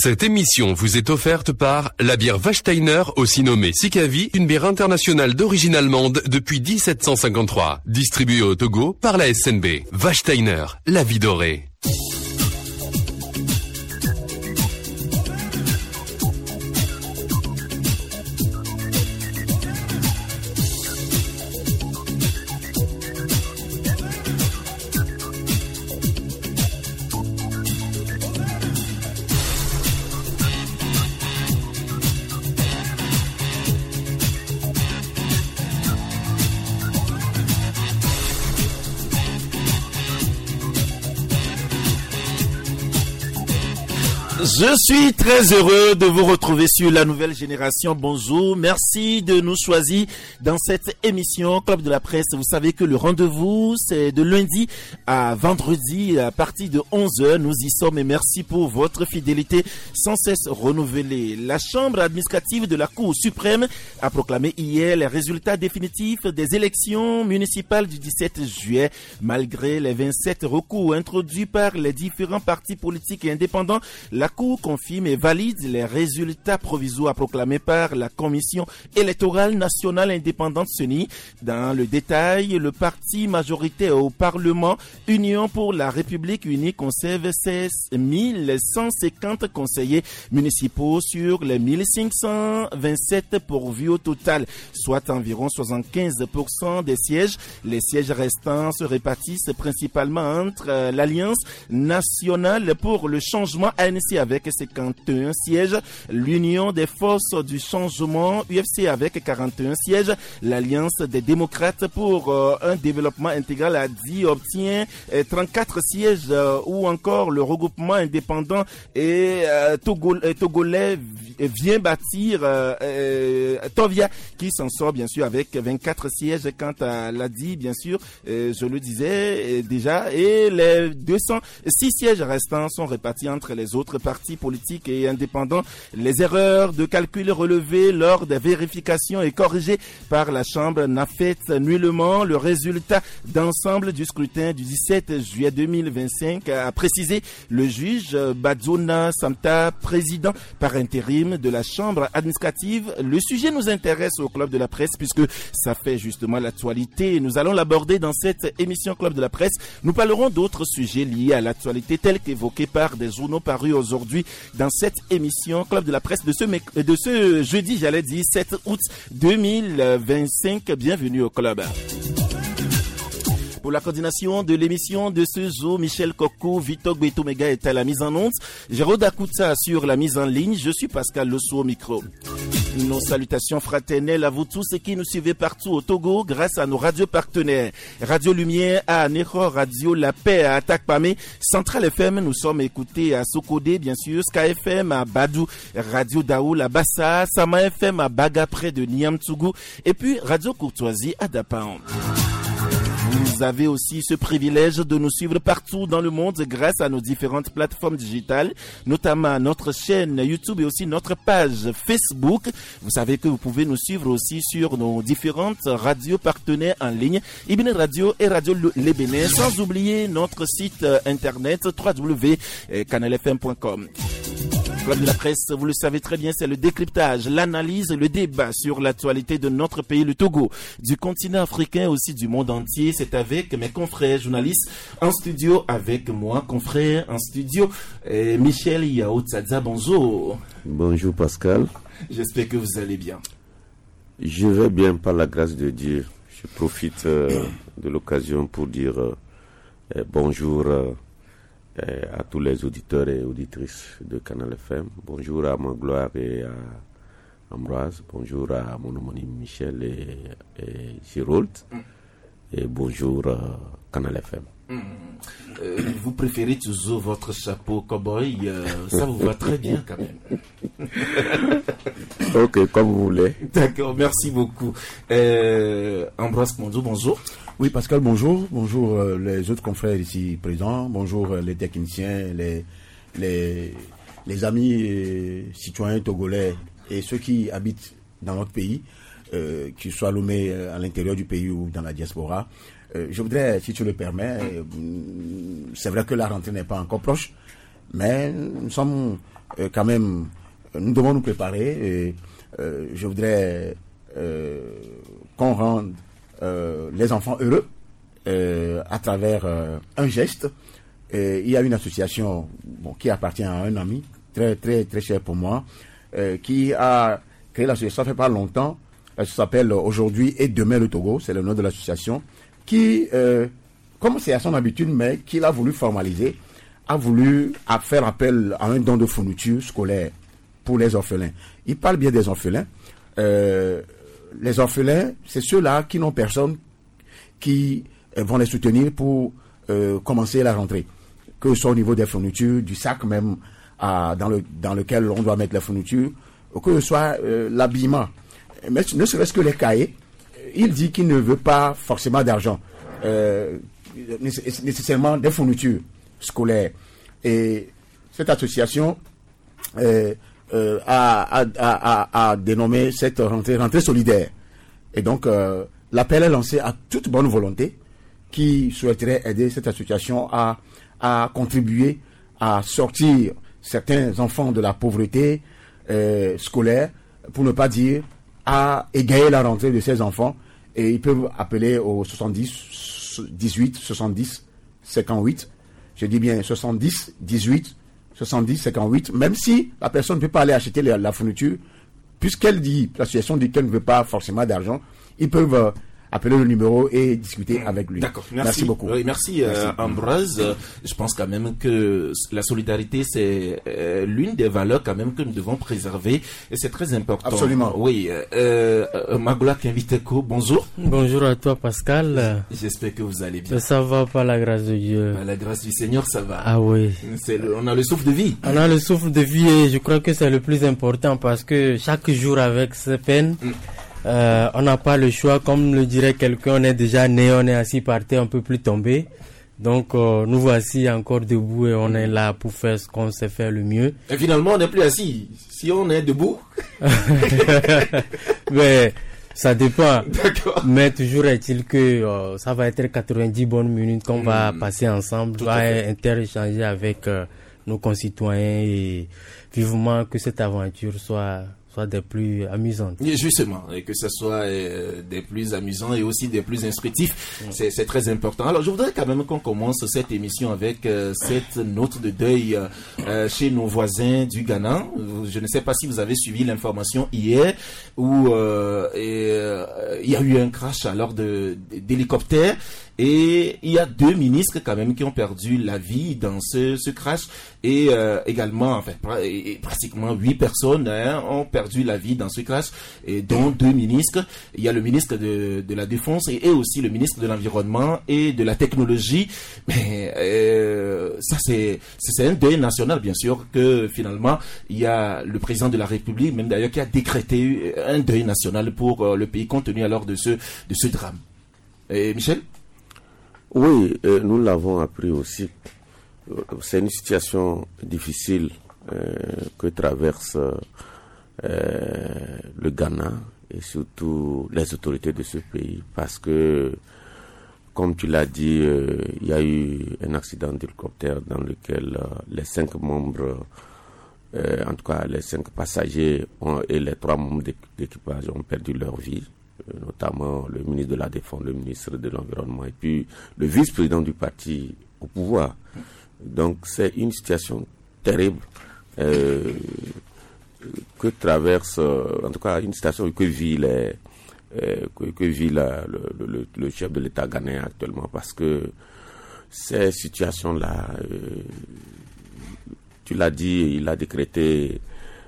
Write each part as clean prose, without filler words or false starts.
Cette émission vous est offerte par la bière Wachsteiner, aussi nommée Sikavi, une bière internationale d'origine allemande depuis 1753. Distribuée au Togo par la SNB. Wachsteiner, la vie dorée. Je suis très heureux de vous retrouver sur la nouvelle génération. Bonjour, merci de nous choisir dans cette émission Club de la Presse. Vous savez que le rendez-vous, c'est de lundi à vendredi à partir de 11h. Nous y sommes et merci pour votre fidélité sans cesse renouvelée. La Chambre administrative de la Cour suprême a proclamé hier les résultats définitifs des élections municipales du 17 juillet. Malgré les 27 recours introduits par les différents partis politiques et indépendants, la Cour confirme et valide les résultats provisoires proclamés par la Commission électorale nationale indépendante CENI. Dans le détail, le parti majoritaire au Parlement, Union pour la République unie, conserve 16 150 conseillers municipaux sur les 1527 pourvus au total, soit environ 75% des sièges. Les sièges restants se répartissent principalement entre l'Alliance nationale pour le changement ANC avec 51 sièges, l'Union des forces du changement UFC avec 41 sièges, l'Alliance des démocrates pour un développement intégral ADI obtient 34 sièges, ou encore le regroupement indépendant et togolais vient bâtir Tovia qui s'en sort bien sûr avec 24 sièges. Quant à l'ADI, bien sûr, je le disais déjà, et les 206 sièges restants sont répartis entre les autres partis politiques et indépendants. Les erreurs de calcul relevées lors des vérifications et corrigées par la Chambre n'affectent nullement le résultat d'ensemble du scrutin du 17 juillet 2025, a précisé le juge Badzona Samta, président par intérim de la Chambre administrative. Le sujet nous intéresse au Club de la Presse puisque ça fait justement l'actualité. Nous allons l'aborder dans cette émission Club de la Presse. Nous parlerons d'autres sujets liés à l'actualité tels qu'évoqués par des journaux parus aujourd'hui dans cette émission Club de la Presse de ce jeudi, 7 août 2025. Bienvenue au Club. Pour la coordination de l'émission de ce jour, Michel Coco, Victor Gbetomega est à la mise en onde. Jérôme Dakuta sur la mise en ligne. Je suis Pascal Losso au micro. Nos salutations fraternelles à vous tous qui nous suivez partout au Togo grâce à nos radios partenaires. Radio Lumière à Néro, Radio La Paix à Atakpamé, Central FM, nous sommes écoutés à Sokodé, bien sûr, Sky FM à Badou, Radio Daoul à Bassa, Sama FM à Baga près de Niamtougou et puis Radio Courtoisie à Dapaon. Vous avez aussi ce privilège de nous suivre partout dans le monde grâce à nos différentes plateformes digitales, notamment notre chaîne YouTube et aussi notre page Facebook. Vous savez que vous pouvez nous suivre aussi sur nos différentes radios partenaires en ligne, Ibn Radio et Radio Le Bénin, sans oublier notre site internet www.canalfm.com. Club de la Presse, vous le savez très bien, c'est le décryptage, l'analyse, le débat sur l'actualité de notre pays, le Togo, du continent africain, aussi du monde entier. C'est avec mes confrères journalistes en studio, avec moi, confrère en studio, Michel Yao Tsadza. Bonjour. Bonjour Pascal. J'espère que vous allez bien. Je vais bien par la grâce de Dieu. Je profite de l'occasion pour dire bonjour à tous les auditeurs et auditrices de Canal FM. Bonjour à Magloire et à Ambroise. Bonjour à mon homonyme Michel et Géraud. Et bonjour Canal FM. Vous préférez toujours votre chapeau cowboy, ça vous va très bien quand même. Ok, comme vous voulez. D'accord, merci beaucoup. Ambroise Mondou, bonjour. Oui, Pascal, bonjour. Bonjour les autres confrères ici présents. Bonjour les techniciens, les amis et citoyens togolais et ceux qui habitent dans notre pays, qu'ils soient Lomé à l'intérieur du pays ou dans la diaspora. Je voudrais, si tu le permets, c'est vrai que la rentrée n'est pas encore proche, Mais nous sommes quand même, nous devons nous préparer. Et, je voudrais qu'on rende les enfants heureux à travers un geste. Il y a une association qui appartient à un ami très très très cher pour moi, qui a créé l'association. Ça fait pas longtemps. Ça s'appelle Aujourd'hui et Demain le Togo. C'est le nom de l'association qui, comme c'est à son habitude, mais qu'il a voulu formaliser, a voulu faire appel à un don de fourniture scolaire pour les orphelins. Il parle bien des orphelins. Les orphelins, c'est ceux-là qui n'ont personne qui vont les soutenir pour commencer la rentrée. Que ce soit au niveau des fournitures, du sac même dans lequel on doit mettre les fournitures, ou que ce soit l'habillement. Mais ne serait-ce que les cahiers, il dit qu'il ne veut pas forcément d'argent, nécessairement des fournitures scolaires. Et cette association a dénommé cette rentrée solidaire. Et donc, l'appel est lancé à toute bonne volonté qui souhaiterait aider cette association à contribuer à sortir certains enfants de la pauvreté scolaire, pour ne pas dire à égayer la rentrée de ces enfants. Et ils peuvent appeler au 70 18 70 58. Je dis bien 70 18 70 58. Même si la personne ne peut pas aller acheter la fourniture, puisqu'elle dit, l'association dit qu'elle ne veut pas forcément d'argent, ils peuvent appeler le numéro et discuter avec lui. D'accord, merci beaucoup. Oui, merci. Ambroise. Je pense quand même que la solidarité, c'est l'une des valeurs quand même que nous devons préserver et c'est très important. Absolument. Oui. Magoula Kinviteko, bonjour. Bonjour à toi Pascal. J'espère que vous allez bien. Ça va par la grâce de Dieu. Par la grâce du Seigneur, ça va. Ah oui. On a le souffle de vie. On a le souffle de vie et je crois que c'est le plus important parce que chaque jour avec ses peines, on n'a pas le choix, comme le dirait quelqu'un, on est déjà né, on est assis par terre, on peut plus tomber. Donc nous voici encore debout et on est là pour faire ce qu'on sait faire le mieux. Et finalement on n'est plus assis, si on est debout. Mais ça dépend. D'accord. Mais toujours est-il que ça va être 90 bonnes minutes qu'on va passer ensemble, on va interéchanger avec nos concitoyens et vivement que cette aventure soit des plus amusantes. Justement, et que ce soit des plus amusants et aussi des plus instructifs, c'est très important. Alors, je voudrais quand même qu'on commence cette émission avec cette note de deuil chez nos voisins du Ghana. Je ne sais pas si vous avez suivi l'information hier où il y a eu un crash alors d'hélicoptère. Et il y a 2 ministres quand même qui ont perdu la vie dans ce crash et également, enfin, pratiquement 8 personnes ont perdu la vie dans ce crash, et dont 2 ministres. Il y a le ministre de la Défense et aussi le ministre de l'Environnement et de la Technologie. Mais ça c'est un deuil national, bien sûr, que finalement il y a le président de la République, même d'ailleurs, qui a décrété un deuil national pour le pays compte tenu alors de ce drame. Et Michel? Oui, nous l'avons appris aussi. C'est une situation difficile que traverse le Ghana et surtout les autorités de ce pays, parce que, comme tu l'as dit, il y a eu un accident d'hélicoptère dans lequel les 5 membres, en tout cas les 5 passagers et les 3 membres d'équipage ont perdu leur vie, notamment le ministre de la Défense, le ministre de l'Environnement et puis le vice-président du parti au pouvoir. Donc c'est une situation terrible que traverse, en tout cas une situation que vit le chef de l'État ghanéen actuellement, parce que ces situations-là, tu l'as dit, il a décrété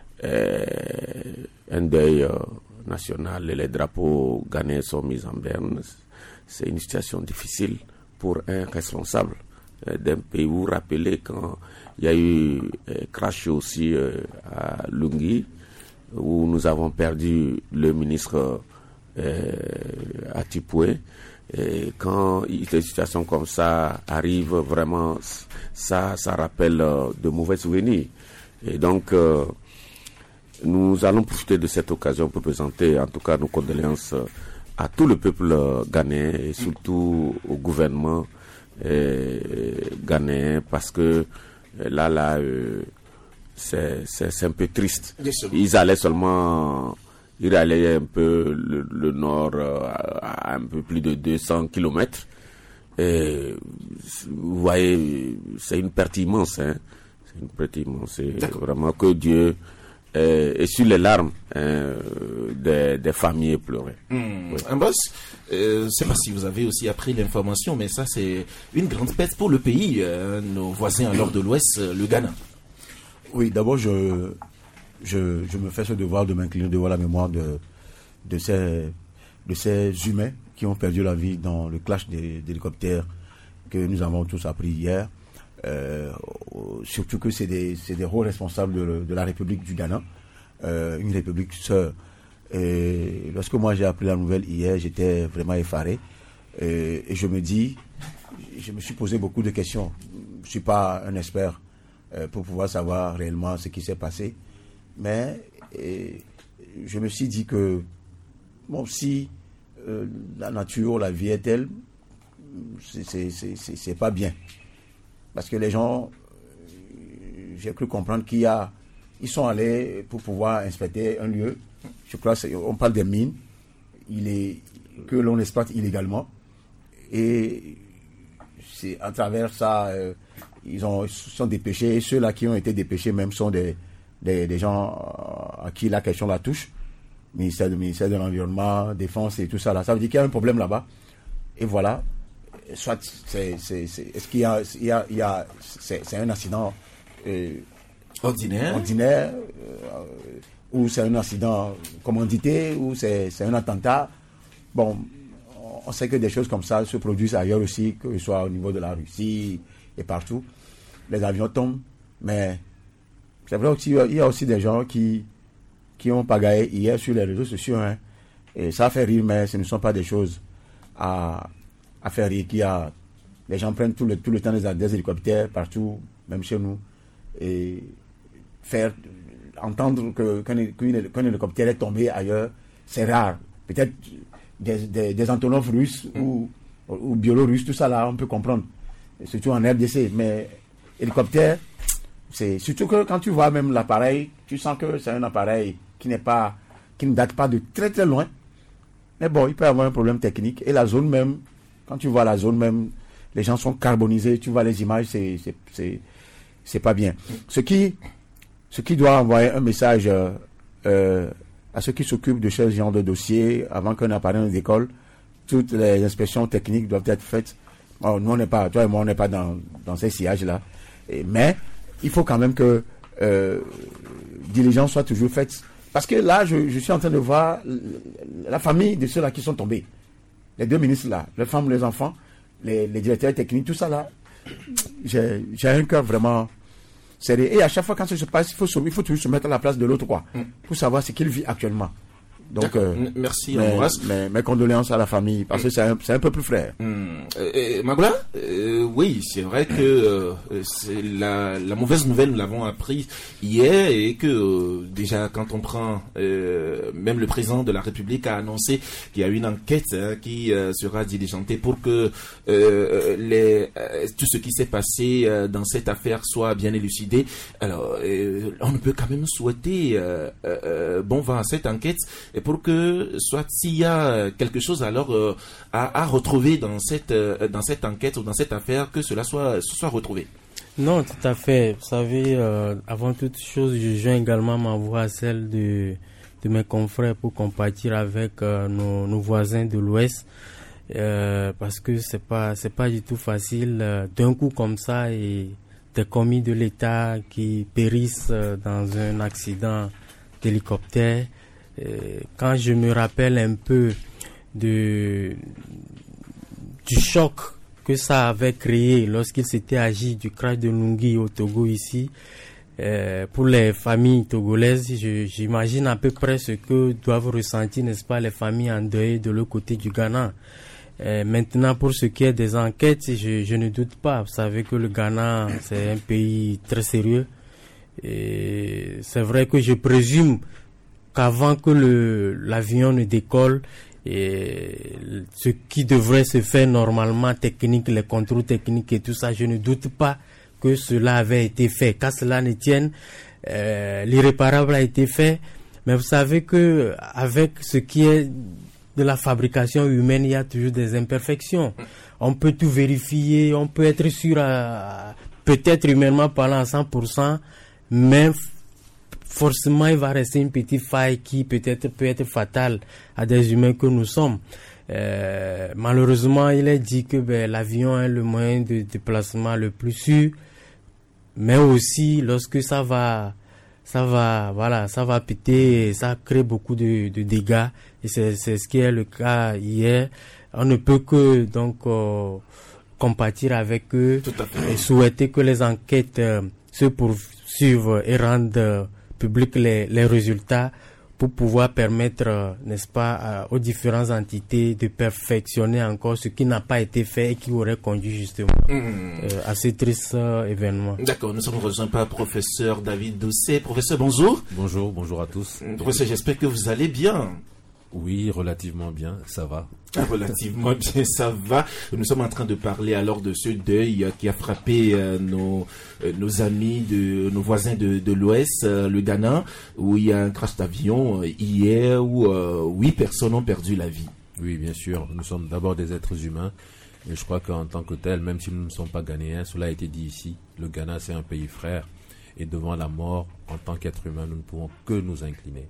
un deuil national et les drapeaux ghanéens sont mis en berne. C'est une situation difficile pour un responsable d'un pays. Vous vous rappelez quand il y a eu crash aussi à Lungi, où nous avons perdu le ministre Atipoué. Et quand des situations comme ça arrivent, vraiment, ça rappelle de mauvais souvenirs. Et donc, nous allons profiter de cette occasion pour présenter en tout cas nos condoléances à tout le peuple ghanéen et surtout au gouvernement ghanéen, parce que Et là, c'est un peu triste. Ils allaient un peu le nord à un peu plus de 200 kilomètres. Et vous voyez, c'est une perte immense. Hein. C'est une perte immense. C'est vraiment que Dieu est sur les larmes des familles pleurées. Oui. Ambos, je ne sais pas si vous avez aussi appris l'information, mais ça c'est une grande perte pour le pays, nos voisins à l'ordre de l'Ouest, le Ghana. Oui, d'abord je me fais ce devoir de m'incliner devant la mémoire de ces humains qui ont perdu la vie dans le clash d'hélicoptères que nous avons tous appris hier. Surtout que c'est des hauts responsables de la République du Ghana, une république sœur. Et lorsque moi j'ai appris la nouvelle hier, j'étais vraiment effaré. Et je me suis posé beaucoup de questions. Je suis pas un expert pour pouvoir savoir réellement ce qui s'est passé, mais je me suis dit que bon, si la nature, la vie est telle, c'est pas bien. Parce que les gens, j'ai cru comprendre ils sont allés pour pouvoir inspecter un lieu. Je crois on parle des mines, que l'on exploite illégalement. Et c'est à travers ça, ils sont dépêchés. Et ceux-là qui ont été dépêchés même sont des gens à qui la question la touche. Ministère de l'Environnement, Défense et tout ça là. Ça veut dire qu'il y a un problème là-bas. Et voilà. Soit est-ce qu'il y a c'est un accident ordinaire ou c'est un accident commandité ou c'est un attentat. Bon, on sait que des choses comme ça se produisent ailleurs aussi, que ce soit au niveau de la Russie et partout. Les avions tombent, mais c'est vrai aussi, il y a aussi des gens qui ont pagaillé hier sur les réseaux sociaux, hein, et ça fait rire, mais ce ne sont pas des choses à faire rire. Les gens prennent tout le temps des hélicoptères partout, même chez nous, et entendre qu'un hélicoptère est tombé ailleurs, c'est rare. Peut-être des Antonov russes ou biélorusses, tout ça là, on peut comprendre, surtout en RDC, mais hélicoptère, c'est surtout que quand tu vois même l'appareil, tu sens que c'est un appareil qui ne date pas de très très loin, mais bon, il peut y avoir un problème technique. Et la zone même, quand tu vois la zone même, les gens sont carbonisés, tu vois les images, c'est pas bien. Ce qui doit envoyer un message à ceux qui s'occupent de ce genre de dossier avant qu'un appareil ne décolle. Toutes les inspections techniques doivent être faites. Bon, nous, toi et moi, on n'est pas dans ces sillages-là. Mais il faut quand même que diligence soit toujours faite. Parce que là, je suis en train de voir la famille de ceux-là qui sont tombés. Les deux ministres là, les femmes, les enfants, les directeurs techniques, tout ça là. J'ai un cœur vraiment sérieux. Et à chaque fois quand ça se passe, il faut toujours se mettre à la place de l'autre, quoi, pour savoir ce qu'il vit actuellement. Donc, merci, mes condoléances à la famille, parce que c'est un peu plus frère. Magoula, oui, c'est vrai que c'est la mauvaise nouvelle, nous l'avons appris hier, et que déjà quand on prend, même le président de la République a annoncé qu'il y a une enquête qui sera diligentée pour que tout ce qui s'est passé dans cette affaire soit bien élucidé. Alors, on ne peut quand même souhaiter bon vent à cette enquête, et pour que soit s'il y a quelque chose alors à retrouver dans cette enquête ou dans cette affaire, que cela soit retrouvé. Non, tout à fait. Vous savez, avant toute chose, je joins également ma voix à celle de mes confrères pour compatir avec nos voisins de l'Ouest, parce que c'est pas du tout facile d'un coup comme ça, et des commis de l'État qui périssent dans un accident d'hélicoptère. Quand je me rappelle un peu du choc que ça avait créé lorsqu'il s'était agi du crash de Nungi au Togo ici, pour les familles togolaises, j'imagine à peu près ce que doivent ressentir, n'est-ce pas, les familles endeuillées de l'autre côté du Ghana. Maintenant, pour ce qui est des enquêtes, je ne doute pas. Vous savez que le Ghana, c'est un pays très sérieux. Et c'est vrai que je présume qu'avant que l'avion ne décolle, ce qui devrait se faire normalement, technique, les contrôles techniques et tout ça, je ne doute pas que cela avait été fait. Qu'à cela ne tienne, l'irréparable a été fait. Mais vous savez que avec ce qui est de la fabrication humaine, il y a toujours des imperfections. On peut tout vérifier, on peut être sûr, peut-être humainement parlant à 100%, mais forcément il va rester une petite faille qui peut-être peut être fatale à des humains que nous sommes. Malheureusement, il est dit que l'avion est le moyen de déplacement le plus sûr, mais aussi lorsque ça va péter, ça crée beaucoup de dégâts, et c'est ce qui est le cas hier. On ne peut que donc compatir avec eux et souhaiter que les enquêtes se poursuivent et rendent publics les résultats pour pouvoir permettre, n'est-ce pas, aux différentes entités de perfectionner encore ce qui n'a pas été fait et qui aurait conduit justement à ces tristes événements. D'accord, nous sommes rejoints par professeur David Doucet. Professeur, bonjour. Bonjour à tous. Professeur, j'espère que vous allez bien. Oui, relativement bien, ça va. Relativement bien, ça va. Nous sommes en train de parler alors de ce deuil qui a frappé nos amis, nos voisins de l'Ouest, le Ghana, où il y a un crash d'avion hier où 8 personnes ont perdu la vie. Oui, bien sûr. Nous sommes d'abord des êtres humains. Et je crois qu'en tant que tel, même si nous ne sommes pas ghanéens, cela a été dit ici, le Ghana c'est un pays frère. Et devant la mort, en tant qu'être humain, nous ne pouvons que nous incliner.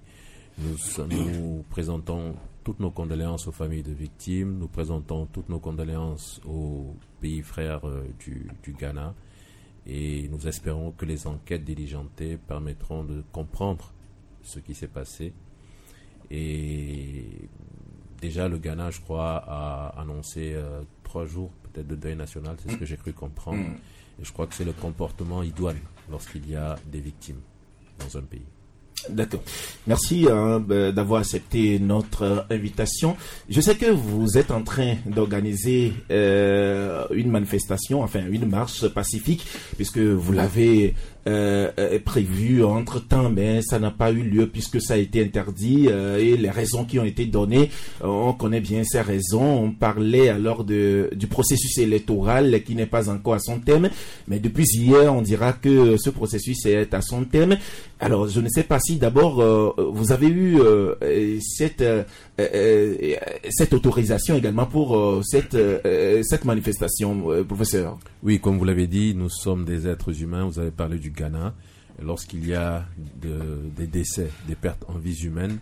Nous présentons toutes nos condoléances aux familles de victimes, nous présentons toutes nos condoléances aux pays frères du Ghana, et nous espérons que les enquêtes diligentées permettront de comprendre ce qui s'est passé. Et déjà le Ghana, je crois, a annoncé 3 jours peut-être de deuil national, c'est ce que j'ai cru comprendre. Et je crois que c'est le comportement idoine lorsqu'il y a des victimes dans un pays. D'accord. Merci d'avoir accepté notre invitation. Je sais que vous êtes en train d'organiser une manifestation, enfin une marche pacifique, puisque vous l'avez prévu entre-temps, mais ça n'a pas eu lieu puisque ça a été interdit et les raisons qui ont été données, on connaît bien ces raisons. On parlait alors du processus électoral qui n'est pas encore à son terme, mais depuis hier, on dira que ce processus est à son terme. Alors, je ne sais pas si d'abord vous avez eu cette autorisation également pour cette manifestation, professeur. Oui, comme vous l'avez dit, nous sommes des êtres humains. Vous avez parlé du Ghana. Lorsqu'il y a des décès, des pertes en vies humaines,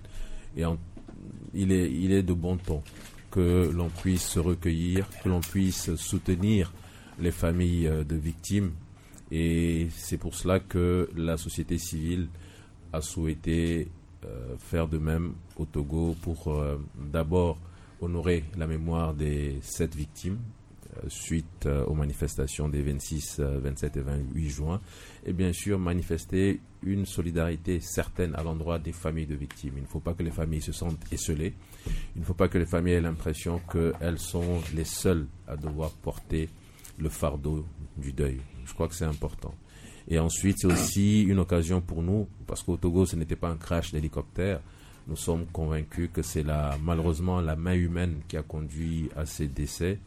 il est de bon ton que l'on puisse se recueillir, que l'on puisse soutenir les familles de victimes. Et c'est pour cela que la société civile a souhaité faire de même au Togo pour d'abord honorer la mémoire des 7 victimes suite aux manifestations des 26, 27 et 28 juin, et bien sûr manifester une solidarité certaine à l'endroit des familles de victimes. Il ne faut pas que les familles se sentent esseulées, il ne faut pas que les familles aient l'impression qu'elles sont les seules à devoir porter le fardeau du deuil. Je crois que c'est important. Et ensuite, c'est aussi une occasion pour nous, parce qu'au Togo, ce n'était pas un crash d'hélicoptère. Nous sommes convaincus que c'est malheureusement la main humaine qui a conduit à ces décès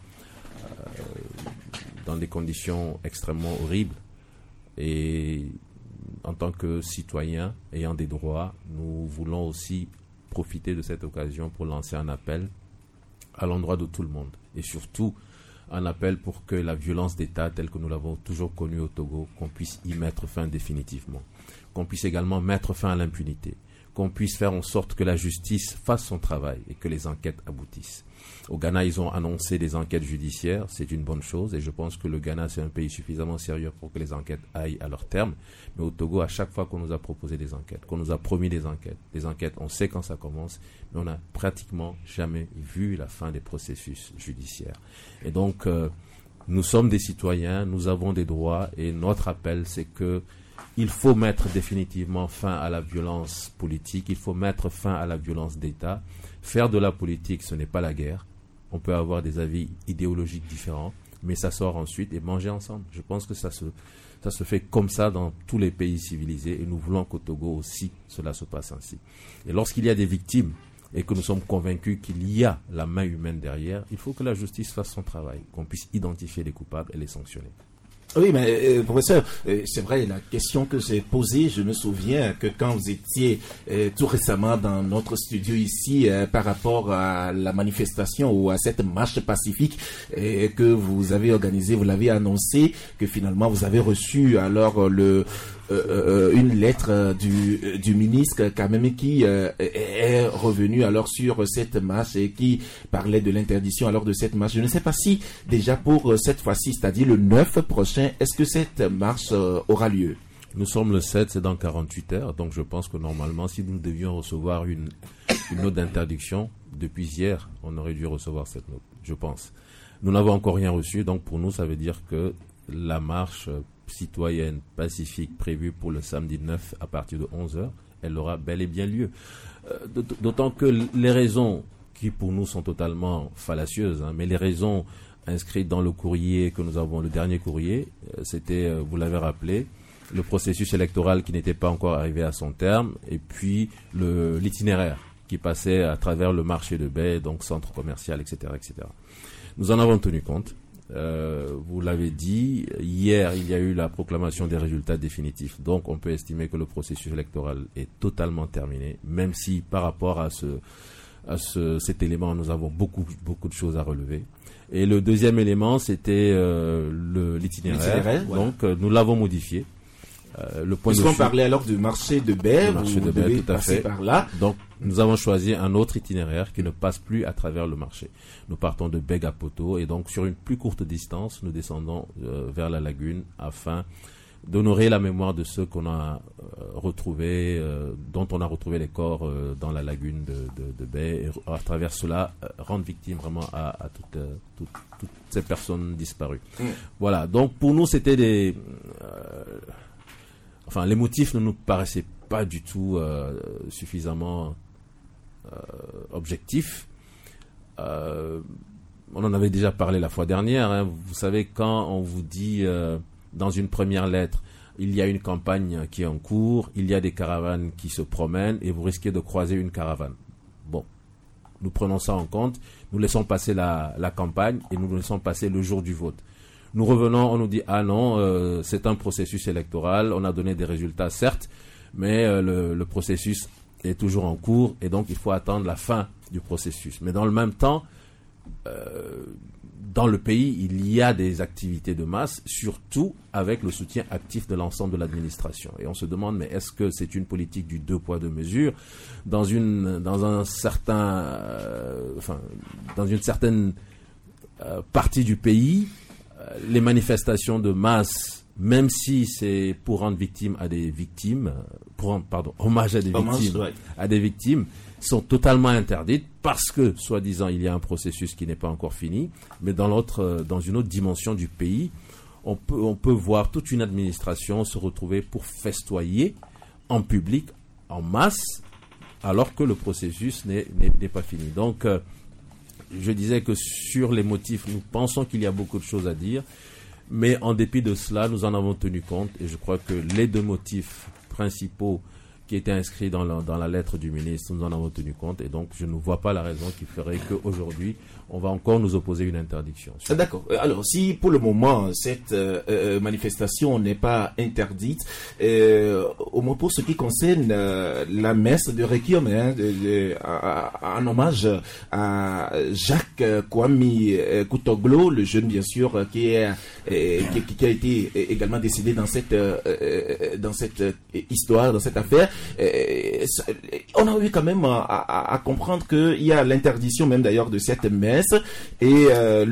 dans des conditions extrêmement horribles. Et en tant que citoyens ayant des droits, nous voulons aussi profiter de cette occasion pour lancer un appel à l'endroit de tout le monde. Et surtout, un appel pour que la violence d'État, telle que nous l'avons toujours connue au Togo, qu'on puisse y mettre fin définitivement. Qu'on puisse également mettre fin à l'impunité. Qu'on puisse faire en sorte que la justice fasse son travail et que les enquêtes aboutissent. Au Ghana, ils ont annoncé des enquêtes judiciaires, c'est une bonne chose, et je pense que le Ghana, c'est un pays suffisamment sérieux pour que les enquêtes aillent à leur terme. Mais au Togo, à chaque fois qu'on nous a proposé des enquêtes, qu'on nous a promis des enquêtes, on sait quand ça commence, mais on n'a pratiquement jamais vu la fin des processus judiciaires. Et donc, nous sommes des citoyens, nous avons des droits, et notre appel, c'est que il faut mettre définitivement fin à la violence politique, il faut mettre fin à la violence d'État. Faire de la politique, ce n'est pas la guerre. On peut avoir des avis idéologiques différents, mais s'asseoir ensuite et manger ensemble. Je pense que ça se fait comme ça dans tous les pays civilisés, et nous voulons qu'au Togo aussi, cela se passe ainsi. Et lorsqu'il y a des victimes, et que nous sommes convaincus qu'il y a la main humaine derrière, il faut que la justice fasse son travail, qu'on puisse identifier les coupables et les sanctionner. Oui, mais professeur, c'est vrai, la question que j'ai posée, je me souviens que quand vous étiez tout récemment dans notre studio ici par rapport à la manifestation ou à cette marche pacifique que vous avez organisée, vous l'avez annoncé, que finalement vous avez reçu alors une lettre du ministre quand même qui est revenu alors sur cette marche et qui parlait de l'interdiction alors de cette marche. Je ne sais pas si déjà pour cette fois-ci, c'est-à-dire le 9 prochain, est-ce que cette marche aura lieu? Nous sommes le 7, c'est dans 48 heures, donc je pense que normalement, si nous devions recevoir une note d'interdiction, depuis hier, on aurait dû recevoir cette note, je pense. Nous n'avons encore rien reçu, donc pour nous, ça veut dire que la marche citoyenne pacifique prévue pour le samedi 9 à partir de 11h, elle aura bel et bien lieu. D'autant que les raisons qui pour nous sont totalement fallacieuses, mais les raisons inscrites dans le courrier que nous avons, le dernier courrier, c'était, vous l'avez rappelé, le processus électoral qui n'était pas encore arrivé à son terme, et puis l'itinéraire qui passait à travers le marché de Baie, donc centre commercial, etc., etc. Nous en avons tenu compte. Vous l'avez dit, hier il y a eu la proclamation des résultats définitifs, donc on peut estimer que le processus électoral est totalement terminé, même si par rapport à cet élément nous avons beaucoup de choses à relever. Et le deuxième élément c'était l'itinéraire, donc nous l'avons modifié. Puisqu'on parlait alors du marché de Baie, vous devez passer par là. Donc, nous avons choisi un autre itinéraire qui ne passe plus à travers le marché. Nous partons de Baie à Poto et donc sur une plus courte distance, nous descendons vers la lagune afin d'honorer la mémoire de ceux qu'on a retrouvés, dont on a retrouvé les corps dans la lagune de Baie et à travers cela rendre victime vraiment à toutes ces personnes disparues. Voilà, donc pour nous c'était les motifs ne nous paraissaient pas du tout suffisamment objectifs. On en avait déjà parlé la fois dernière. Vous savez, quand on vous dit dans une première lettre, il y a une campagne qui est en cours, il y a des caravanes qui se promènent et vous risquez de croiser une caravane. Bon, nous prenons ça en compte, nous laissons passer la campagne et nous laissons passer le jour du vote. Nous revenons, on nous dit, ah non, c'est un processus électoral, on a donné des résultats, certes, mais le processus est toujours en cours et donc il faut attendre la fin du processus. Mais dans le même temps, dans le pays, il y a des activités de masse, surtout avec le soutien actif de l'ensemble de l'administration. Et on se demande, mais est-ce que c'est une politique du deux poids, deux mesures dans une certaine partie du pays? Les manifestations de masse, même si c'est pour rendre victime à des victimes, hommage à des victimes, sont totalement interdites parce que, soi-disant, il y a un processus qui n'est pas encore fini, mais dans une autre dimension du pays, on peut voir toute une administration se retrouver pour festoyer en public, en masse, alors que le processus n'est pas fini. Donc, je disais que sur les motifs, nous pensons qu'il y a beaucoup de choses à dire, mais en dépit de cela, nous en avons tenu compte et je crois que les deux motifs principaux qui étaient inscrits dans la lettre du ministre, nous en avons tenu compte et donc je ne vois pas la raison qui ferait qu'aujourd'hui, on va encore nous opposer une interdiction. D'accord. Alors, si pour le moment, cette manifestation n'est pas interdite, au moins pour ce qui concerne la messe de Requiem, en hommage à Jacques Kwame Kutoglo, le jeune bien sûr qui a été également décédé dans cette histoire, dans cette affaire, on a eu quand même à comprendre qu'il y a l'interdiction même d'ailleurs de cette messe et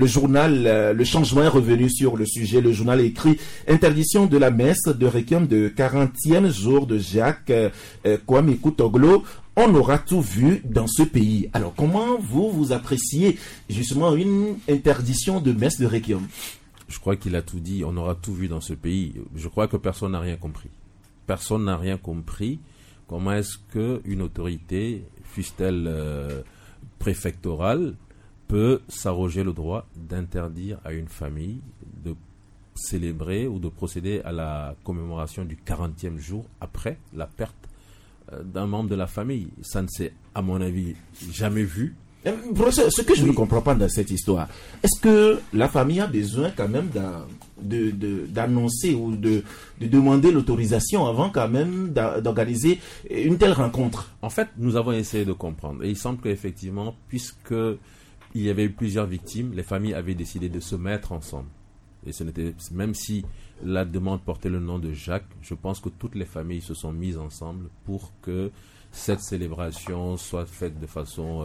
le changement est revenu sur le sujet. Le journal a écrit interdiction de la messe de Requiem de 40e jour de Jacques Kwame Kutoglo. On aura tout vu dans ce pays. Alors comment vous appréciez justement une interdiction de messe de Requiem? Je crois qu'il a tout dit, on aura tout vu dans ce pays. Je crois que personne n'a rien compris. Personne n'a rien compris. Comment est-ce qu'une autorité, fût-elle préfectorale, peut s'arroger le droit d'interdire à une famille de célébrer ou de procéder à la commémoration du 40e jour après la perte d'un membre de la famille? Ça ne s'est, à mon avis, jamais vu. Professeur, ce que je ne comprends pas dans cette histoire, est-ce que la famille a besoin quand même d'annoncer ou de demander l'autorisation avant quand même d'organiser une telle rencontre? En fait, nous avons essayé de comprendre. Et il semble qu'effectivement, puisque il y avait eu plusieurs victimes, les familles avaient décidé de se mettre ensemble. Et ce n'était, même si la demande portait le nom de Jacques, je pense que toutes les familles se sont mises ensemble pour que cette célébration soit faite de façon,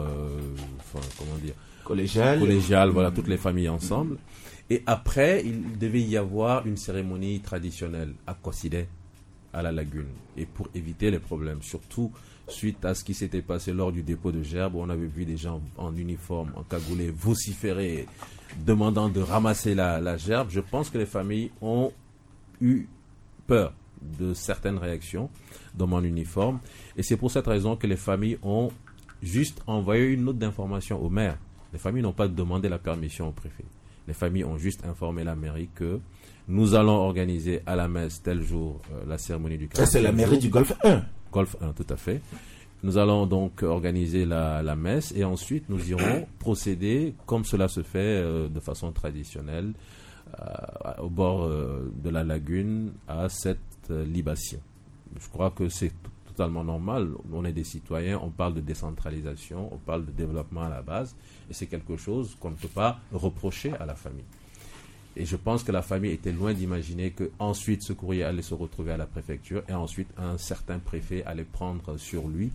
collégiale, voilà, toutes les familles ensemble. Et après, il devait y avoir une cérémonie traditionnelle à Kossidé, à la lagune. Et pour éviter les problèmes, surtout suite à ce qui s'était passé lors du dépôt de gerbes, où on avait vu des gens en uniforme, en cagoulé, vociférer, demandant de ramasser la gerbe, je pense que les familles ont eu peur de certaines réactions dans mon uniforme. Et c'est pour cette raison que les familles ont juste envoyé une note d'information au maire. Les familles n'ont pas demandé la permission au préfet. Les familles ont juste informé la mairie que nous allons organiser à la messe tel jour la cérémonie du 40e. Ça, c'est la mairie du Golfe 1. Golfe 1, tout à fait. Nous allons donc organiser la messe et ensuite nous irons procéder, comme cela se fait de façon traditionnelle, au bord de la lagune, à cette libation. Je crois que c'est totalement normal. On est des citoyens, on parle de décentralisation, on parle de développement à la base, et c'est quelque chose qu'on ne peut pas reprocher à la famille. Et je pense que la famille était loin d'imaginer qu'ensuite ce courrier allait se retrouver à la préfecture et ensuite un certain préfet allait prendre sur lui.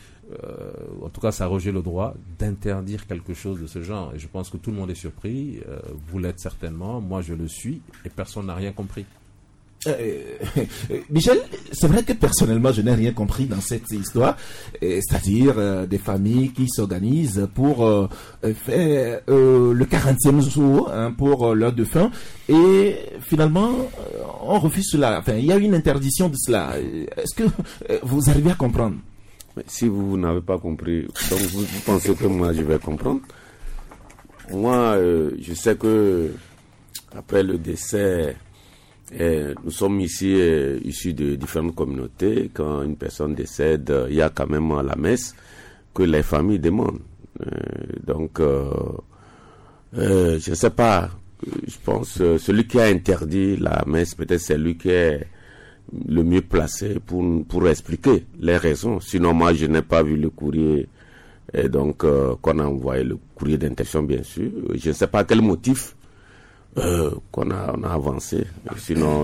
En tout cas, ça rejette le droit d'interdire quelque chose de ce genre. Et je pense que tout le monde est surpris. Vous l'êtes certainement, moi je le suis, et personne n'a rien compris. Michel, c'est vrai que personnellement je n'ai rien compris dans cette histoire, c'est-à-dire des familles qui s'organisent pour faire le 40e jour pour leur défunt, et finalement on refuse cela. Enfin, il y a une interdiction de cela. Est-ce que vous arrivez à comprendre? Si vous n'avez pas compris, donc vous pensez que moi je vais comprendre? Moi, je sais que après le décès, nous sommes ici issus de différentes communautés. Quand une personne décède, il y a quand même la messe que les familles demandent. Donc, je ne sais pas. Je pense celui qui a interdit la messe, peut-être c'est lui qui est le mieux placé pour expliquer les raisons. Sinon, moi, je n'ai pas vu le courrier. Et donc, qu'on a envoyé le courrier d'intention, bien sûr. Je ne sais pas quel motif qu'on a avancé. Sinon,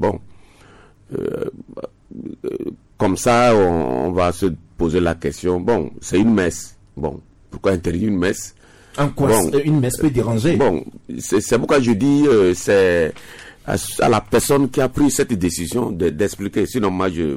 comme ça, on va se poser la question. Bon, c'est une messe. Bon, pourquoi interdire une messe? En quoi une messe peut déranger? Bon, c'est pourquoi je dis c'est à la personne qui a pris cette décision d'expliquer. Sinon, moi, je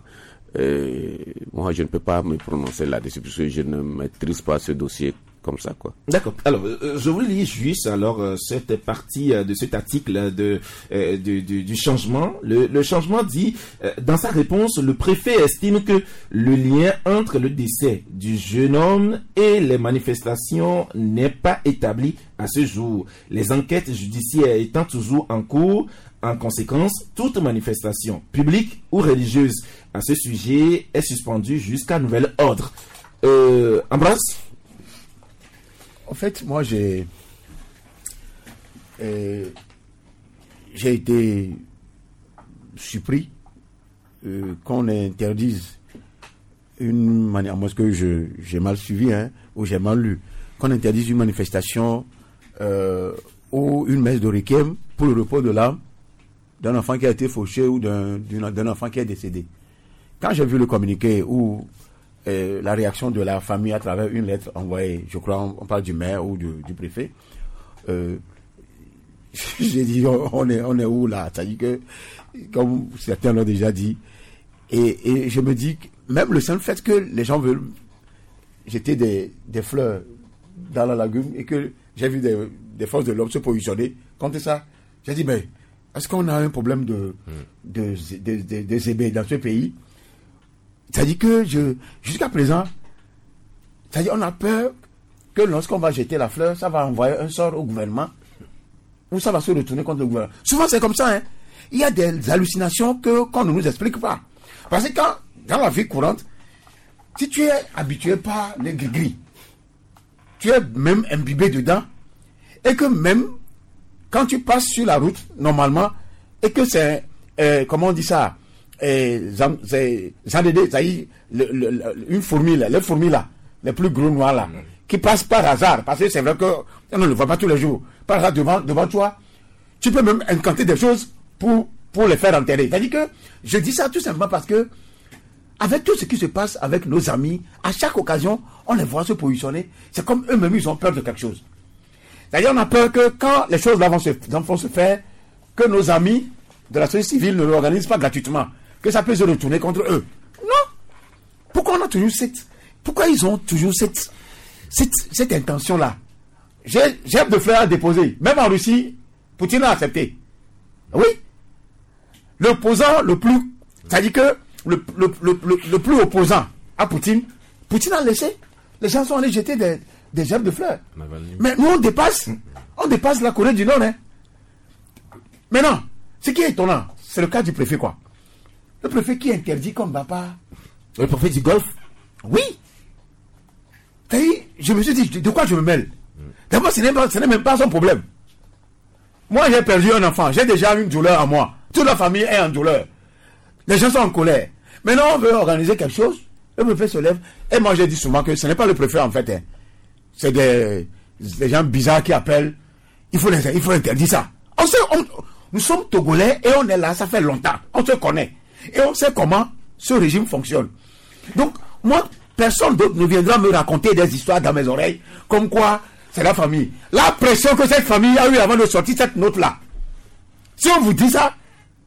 ne peux pas me prononcer là-dessus parce que je ne maîtrise pas ce dossier comme ça, quoi. D'accord. Alors, je vous lis juste cette partie de cet article du changement. Le changement dit, dans sa réponse, le préfet estime que le lien entre le décès du jeune homme et les manifestations n'est pas établi à ce jour. Les enquêtes judiciaires étant toujours en cours, en conséquence, toute manifestation publique ou religieuse à ce sujet est suspendue jusqu'à nouvel ordre. Ambroise? En fait, moi, j'ai été surpris qu'on interdise une manière, moi, ce que j'ai mal suivi, ou j'ai mal lu, qu'on interdise une manifestation ou une messe de requiem pour le repos de l'âme d'un enfant qui a été fauché ou d'un enfant qui est décédé. Quand j'ai vu le communiqué où la réaction de la famille à travers une lettre envoyée, je crois on parle du maire ou du préfet, j'ai dit on est où là? C'est-à-dire que, comme certains l'ont déjà dit, et je me dis que même le simple fait que les gens veulent jeter des fleurs dans la lagune et que j'ai vu des forces de l'ordre se positionner contre ça, j'ai dit mais est-ce qu'on a un problème de zébé dans ce pays? C'est-à-dire que jusqu'à présent, c'est-à-dire on a peur que lorsqu'on va jeter la fleur, ça va envoyer un sort au gouvernement ou ça va se retourner contre le gouvernement. Souvent c'est comme ça, Il y a des hallucinations qu'on ne nous explique pas. Parce que dans la vie courante, si tu es habitué par les gris-gris, tu es même imbibé dedans, et que même quand tu passes sur la route, normalement, et que c'est, comment on dit ça, une fourmi là, les fourmis là, les plus gros noirs là, qui passent par hasard, parce que c'est vrai que on ne le voit pas tous les jours, par hasard devant toi, tu peux même incanter des choses pour les faire enterrer. C'est-à-dire que je dis ça tout simplement parce que avec tout ce qui se passe avec nos amis, à chaque occasion, on les voit se positionner. C'est comme eux-mêmes, ils ont peur de quelque chose. C'est-à-dire, on a peur que quand les choses là vont se faire, que nos amis de la société civile ne l'organisent pas gratuitement, que ça peut se retourner contre eux. Non. Pourquoi pourquoi ils ont toujours cette intention-là? J'ai de fleurs à déposer. Même en Russie, Poutine a accepté. Oui. L'opposant le plus, c'est-à-dire que le plus opposant à Poutine a laissé. Les gens sont allés jeter des gerbes de fleurs. Mais nous, on dépasse la Corée du Nord. Hein. Maintenant, ce qui est étonnant, c'est le cas du préfet, quoi. Le préfet qui interdit qu'on ne va pas. Le préfet du Golfe? Oui. Je me suis dit, de quoi je me mêle? D'abord, ce n'est même pas son problème. Moi, j'ai perdu un enfant. J'ai déjà une douleur à moi. Toute la famille est en douleur. Les gens sont en colère. Maintenant, on veut organiser quelque chose. Le préfet se lève. Et moi, j'ai dit souvent que ce n'est pas le préfet, en fait. Hein. C'est des gens bizarres qui appellent. Il faut interdire ça. Nous sommes Togolais et on est là, ça fait longtemps. On se connaît. Et on sait comment ce régime fonctionne. Donc, moi, personne d'autre ne viendra me raconter des histoires dans mes oreilles, comme quoi c'est la famille. La pression que cette famille a eue avant de sortir cette note-là. Si on vous dit ça,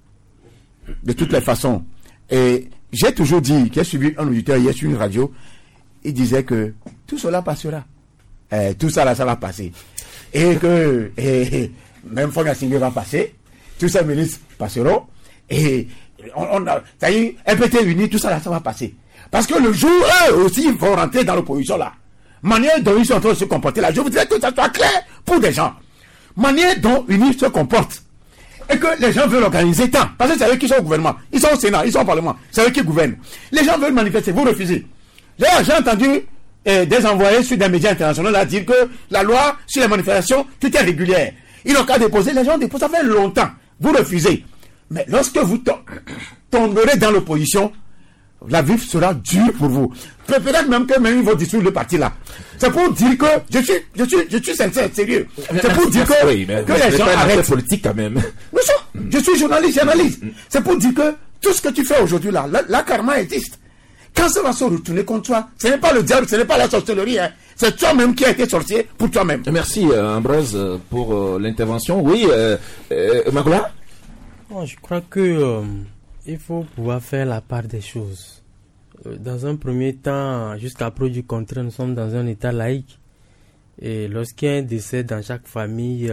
de toutes les façons, et j'ai toujours dit, j'ai suivi un auditeur hier sur une radio, il disait que tout cela passera. Tout ça là, ça va passer. Et que même Foga Singé va passer, tous ces ministres passeront, et ça y est, MPT uni, tout ça là, ça va passer. Parce que le jour, eux aussi, vont rentrer dans l'opposition là. Manière dont ils sont en train de se comporter là, je voudrais que ça soit clair pour des gens. Manière dont Unis se comporte. Et que les gens veulent organiser tant. Parce que c'est eux qui sont au gouvernement. Ils sont au Sénat, ils sont au Parlement. C'est eux qui gouvernent. Les gens veulent manifester, vous refusez. J'ai entendu des envoyés sur des médias internationaux là dire que la loi sur les manifestations, tout est régulière. Ils n'ont qu'à déposer, les gens déposent, ça fait longtemps. Vous refusez. Mais lorsque vous tomberez dans l'opposition, la vie sera dure pour vous. Peut-être même que même ils vont dissoudre le parti là. C'est pour dire que je suis sincère, sérieux. C'est pour dire que les gens arrêtent. Politique quand même. Je suis journaliste, j'analyse. C'est pour dire que tout ce que tu fais aujourd'hui là, la karma existe. Quand ça va se retourner contre toi, ce n'est pas le diable, ce n'est pas la sorcellerie, hein. C'est toi-même qui as été sorcier pour toi-même. Merci Ambroise pour l'intervention. Oui, Magoula. Bon, je crois que il faut pouvoir faire la part des choses. Dans un premier temps, jusqu'à preuve du contraire, nous sommes dans un état laïque. Et lorsqu'il y a un décès dans chaque famille,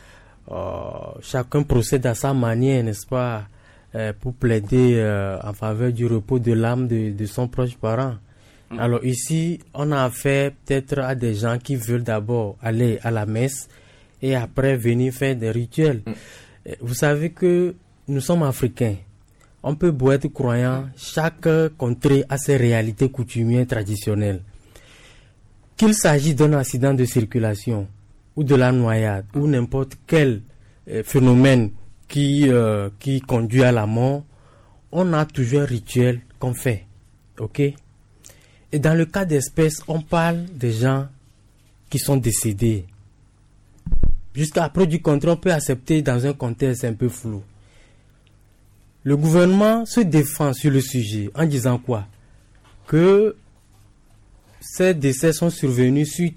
chacun procède à sa manière, n'est-ce pas, pour plaider en faveur du repos de l'âme de son proche parent. Alors ici, on a affaire peut-être à des gens qui veulent d'abord aller à la messe et après venir faire des rituels. Vous savez que nous sommes africains. On peut beau être croyant, chaque contrée a ses réalités coutumières traditionnelles. Qu'il s'agisse d'un accident de circulation ou de la noyade ou n'importe quel phénomène qui conduit à la mort, on a toujours un rituel qu'on fait. Ok? Et dans le cas d'espèce, on parle des gens qui sont décédés. Jusqu'à preuve du contraire, on peut accepter dans un contexte un peu flou. Le gouvernement se défend sur le sujet en disant quoi? Que ces décès sont survenus suite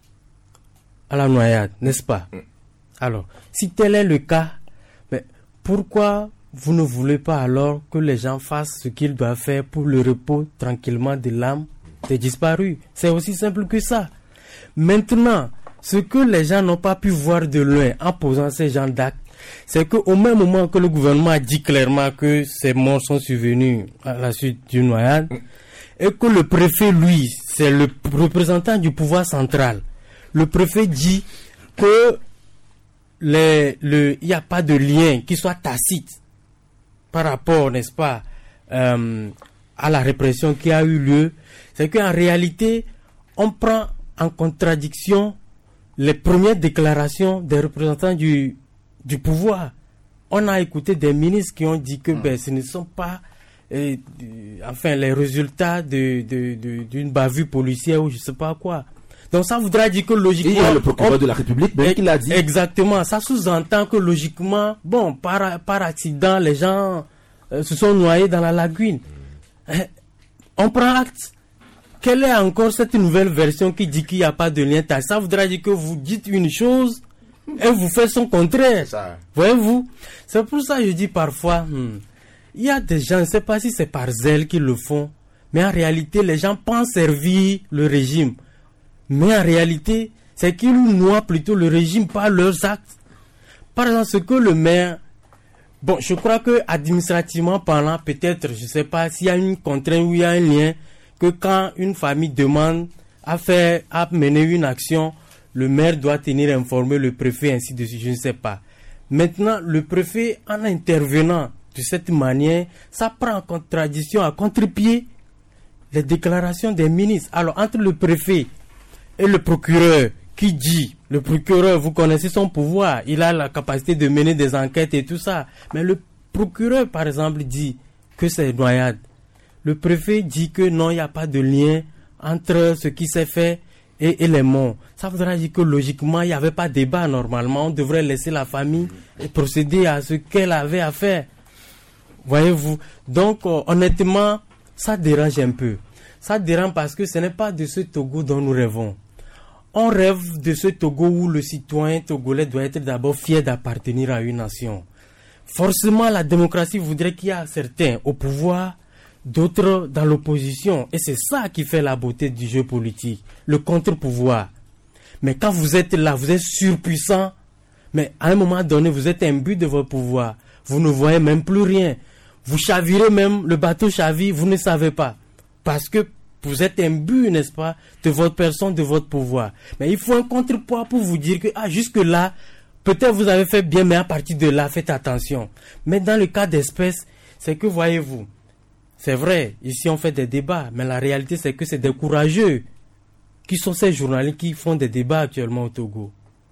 à la noyade, n'est-ce pas? Alors, si tel est le cas, mais pourquoi vous ne voulez pas alors que les gens fassent ce qu'ils doivent faire pour le repos tranquillement de l'âme des disparus? C'est aussi simple que ça. Maintenant, ce que les gens n'ont pas pu voir de loin en posant ces genres d'actes, c'est qu'au même moment que le gouvernement a dit clairement que ces morts sont survenus à la suite d'une noyade, et que le préfet, lui, c'est le représentant du pouvoir central, le préfet dit que il n'y a pas de lien qui soit tacite par rapport, n'est-ce pas, à la répression qui a eu lieu. C'est qu'en réalité, on prend en contradiction les premières déclarations des représentants du du pouvoir. On a écouté des ministres qui ont dit que ce ne sont pas les résultats d'une bavure policière ou je ne sais pas quoi. Donc ça voudrait dire que logiquement... Il y a le procureur de la République qui l'a dit. Exactement. Ça sous-entend que logiquement, par accident, les gens se sont noyés dans la lagune. On prend acte. Quelle est encore cette nouvelle version qui dit qu'il n'y a pas de lien? Ça voudrait dire que vous dites une chose et vous faites son contraire. Voyez-vous? C'est pour ça que je dis parfois, il y a des gens, je ne sais pas si c'est par zèle qu'ils le font, mais en réalité, les gens pensent servir le régime. Mais en réalité, c'est qu'ils noient plutôt le régime par leurs actes. Par exemple, ce que le maire... je crois que administrativement parlant, peut-être, je ne sais pas s'il y a une contrainte ou il y a un lien, que quand une famille demande à mener une action, le maire doit tenir informé le préfet, ainsi de suite, je ne sais pas. Maintenant, le préfet, en intervenant de cette manière, ça prend en contradiction, à contre-pied, les déclarations des ministres. Alors, entre le préfet et le procureur, qui dit, le procureur, vous connaissez son pouvoir, il a la capacité de mener des enquêtes et tout ça. Mais le procureur, par exemple, dit que c'est noyade. Le préfet dit que non, il n'y a pas de lien entre ce qui s'est fait et les morts. Ça voudrait dire que logiquement, il n'y avait pas de débat normalement. On devrait laisser la famille et procéder à ce qu'elle avait à faire. Voyez-vous? Donc, honnêtement, ça dérange un peu. Ça dérange parce que ce n'est pas de ce Togo dont nous rêvons. On rêve de ce Togo où le citoyen togolais doit être d'abord fier d'appartenir à une nation. Forcément, la démocratie voudrait qu'il y ait certains au pouvoir, d'autres dans l'opposition. Et c'est ça qui fait la beauté du jeu politique, le contre-pouvoir. Mais quand vous êtes là, vous êtes surpuissant, mais à un moment donné, vous êtes imbu de votre pouvoir. Vous ne voyez même plus rien. Vous chavirez même, le bateau chavire, vous ne savez pas. Parce que vous êtes imbu, n'est-ce pas, de votre personne, de votre pouvoir. Mais il faut un contrepoids pour vous dire que, jusque-là, peut-être vous avez fait bien, mais à partir de là, faites attention. Mais dans le cas d'espèce, c'est que, voyez-vous, c'est vrai, ici on fait des débats, mais la réalité c'est que c'est des courageux qui sont ces journalistes qui font des débats actuellement au Togo.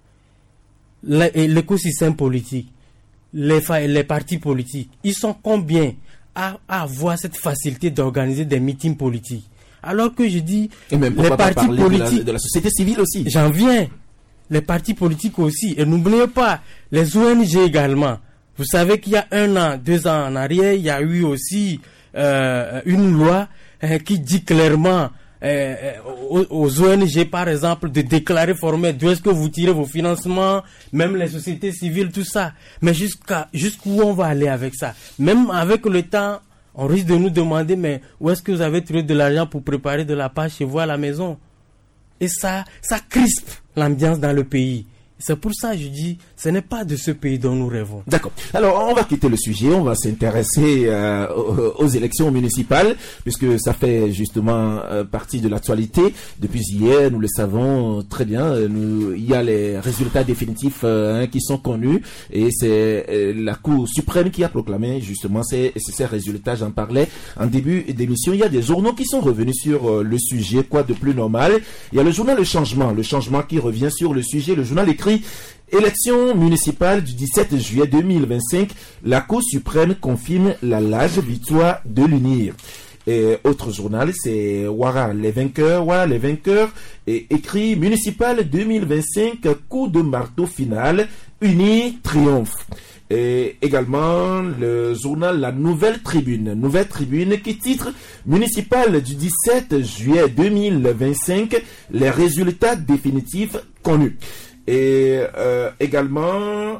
L'écosystème politique, les partis politiques, ils sont combien à avoir cette facilité d'organiser des meetings politiques? Alors que je dis, et même les partis politiques... De la société civile aussi. J'en viens. Les partis politiques aussi. Et n'oubliez pas, les ONG également. Vous savez qu'il y a 1 an, 2 ans en arrière, il y a eu aussi une loi qui dit clairement aux ONG, par exemple, de déclarer formellement d'où est-ce que vous tirez vos financements, même les sociétés civiles, tout ça. Mais jusqu'où on va aller avec ça? Même avec le temps, on risque de nous demander, mais où est-ce que vous avez trouvé de l'argent pour préparer de la pâte chez vous à la maison? Et ça crispe l'ambiance dans le pays. C'est pour ça que je dis, ce n'est pas de ce pays dont nous rêvons. D'accord. Alors, on va quitter le sujet, on va s'intéresser aux élections municipales, puisque ça fait justement partie de l'actualité. Depuis hier, nous le savons très bien, il y a les résultats définitifs qui sont connus, et c'est la Cour suprême qui a proclamé justement ces résultats. J'en parlais en début d'émission. Il y a des journaux qui sont revenus sur le sujet, quoi de plus normal. Il y a le journal Le Changement qui revient sur le sujet. Le journal écrit: élection municipale du 17 juillet 2025, la Cour suprême confirme la large victoire de l'UNIR. Et autre journal, c'est Ouara les vainqueurs, et écrit: municipal 2025, coup de marteau final, UNIR triomphe. Et également le journal La Nouvelle Tribune qui titre: municipal du 17 juillet 2025, les résultats définitifs connus. Et également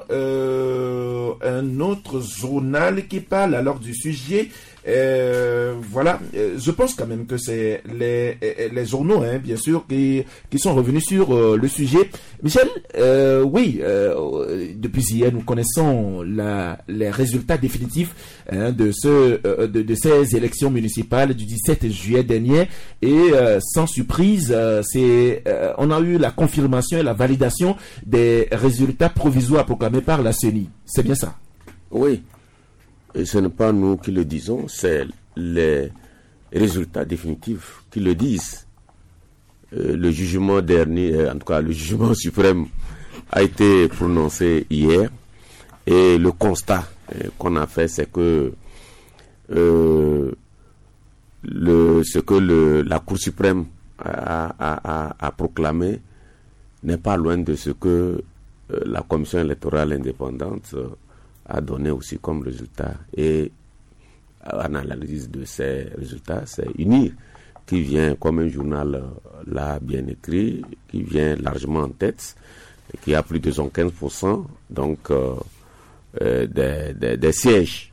un autre journal qui parle alors du sujet. Voilà, je pense quand même que c'est les journaux, bien sûr, qui sont revenus sur le sujet. Michel, oui, depuis hier, nous connaissons les résultats définitifs de ces élections municipales du 17 juillet dernier, et sans surprise, on a eu la confirmation et la validation des résultats provisoires proclamés par la CENI. C'est bien ça? Oui. Et ce n'est pas nous qui le disons, c'est les résultats définitifs qui le disent. Le jugement dernier, en tout cas le jugement suprême, a été prononcé hier. Et le constat qu'on a fait, c'est que ce que la Cour suprême a proclamé n'est pas loin de ce que la Commission électorale indépendante a donné aussi comme résultat. Et en analyse de ces résultats, c'est UNIR qui vient, comme un journal l'a bien écrit, qui vient largement en tête, qui a plus de 15%, donc des sièges.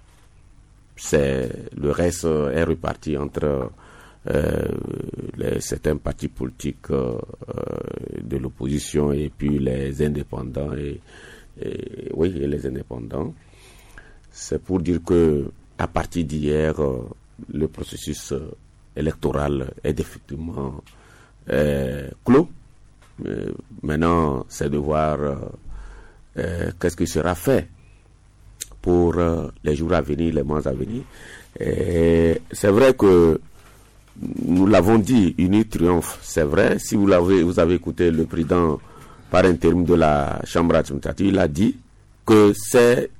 Le reste est reparti entre certains partis politiques de l'opposition et puis les indépendants et les indépendants. C'est pour dire que à partir d'hier, le processus électoral est effectivement clos. Maintenant, c'est de voir qu'est-ce qui sera fait pour les jours à venir, les mois à venir. Et c'est vrai que nous l'avons dit, UNIR triomphe. C'est vrai, si vous avez écouté le président par intérim de la Chambre administrative, il a dit que ces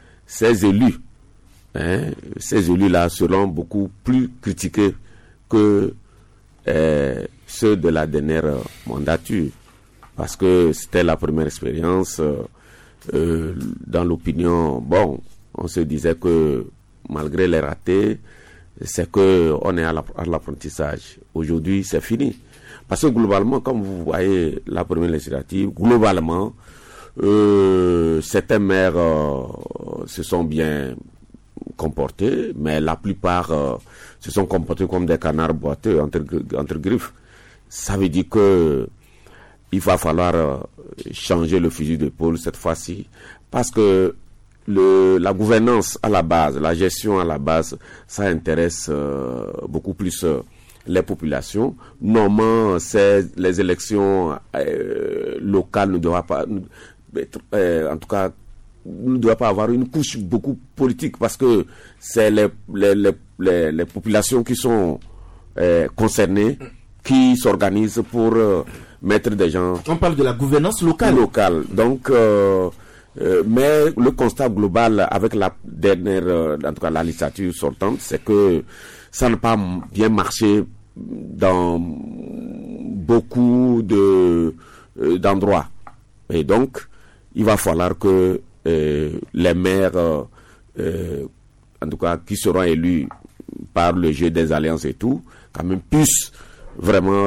élus-là seront beaucoup plus critiqués que ceux de la dernière mandature. Parce que c'était la première expérience. Dans l'opinion, on se disait que malgré les ratés, c'est qu'on est à l'apprentissage. Aujourd'hui, c'est fini. Parce que globalement, comme vous voyez la première législative, globalement, certains maires se sont bien comportés, mais la plupart se sont comportés comme des canards boiteux entre griffes. Ça veut dire que il va falloir changer le fusil d'épaule cette fois-ci, parce que la gouvernance à la base, la gestion à la base, ça intéresse beaucoup plus les populations. Normalement, les élections locales ne doivent pas, en tout cas, ne doivent pas avoir une couche beaucoup politique, parce que c'est les populations qui sont concernées, qui s'organisent pour mettre des gens. On parle de la gouvernance locale. Donc, mais le constat global avec la dernière, en tout cas la législature sortante, c'est que ça n'a pas bien marché dans beaucoup d'endroits. Et donc, il va falloir que les maires, en tout cas qui seront élus par le jeu des alliances et tout, quand même puissent vraiment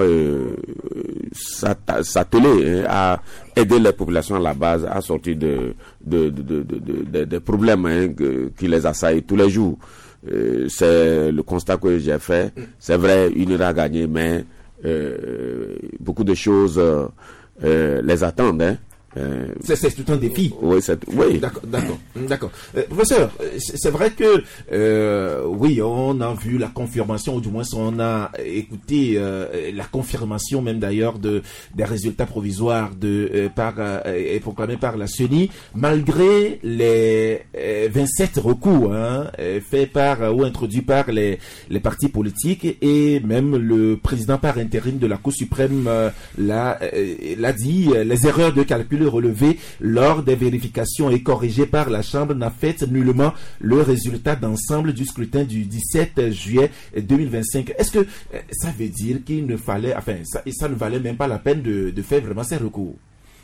s'atteler à aider les populations à la base à sortir des problèmes qui les assaillent tous les jours. C'est le constat que j'ai fait. C'est vrai, UNIR a gagné, mais beaucoup de choses les attendent. C'est tout un défi. Oui. D'accord. Professeur, c'est vrai que oui, on a vu la confirmation, ou du moins on a écouté la confirmation même d'ailleurs des résultats provisoires proclamés par la CENI, malgré les 27 recours faits ou introduits par les partis politiques, et même le président par intérim de la Cour suprême l'a dit, les erreurs de calcul relevées lors des vérifications et corrigées par la Chambre n'affectent nullement le résultat d'ensemble du scrutin du 17 juillet 2025. Est-ce que ça veut dire qu'il ne fallait, ça ne valait même pas la peine de faire vraiment ces recours?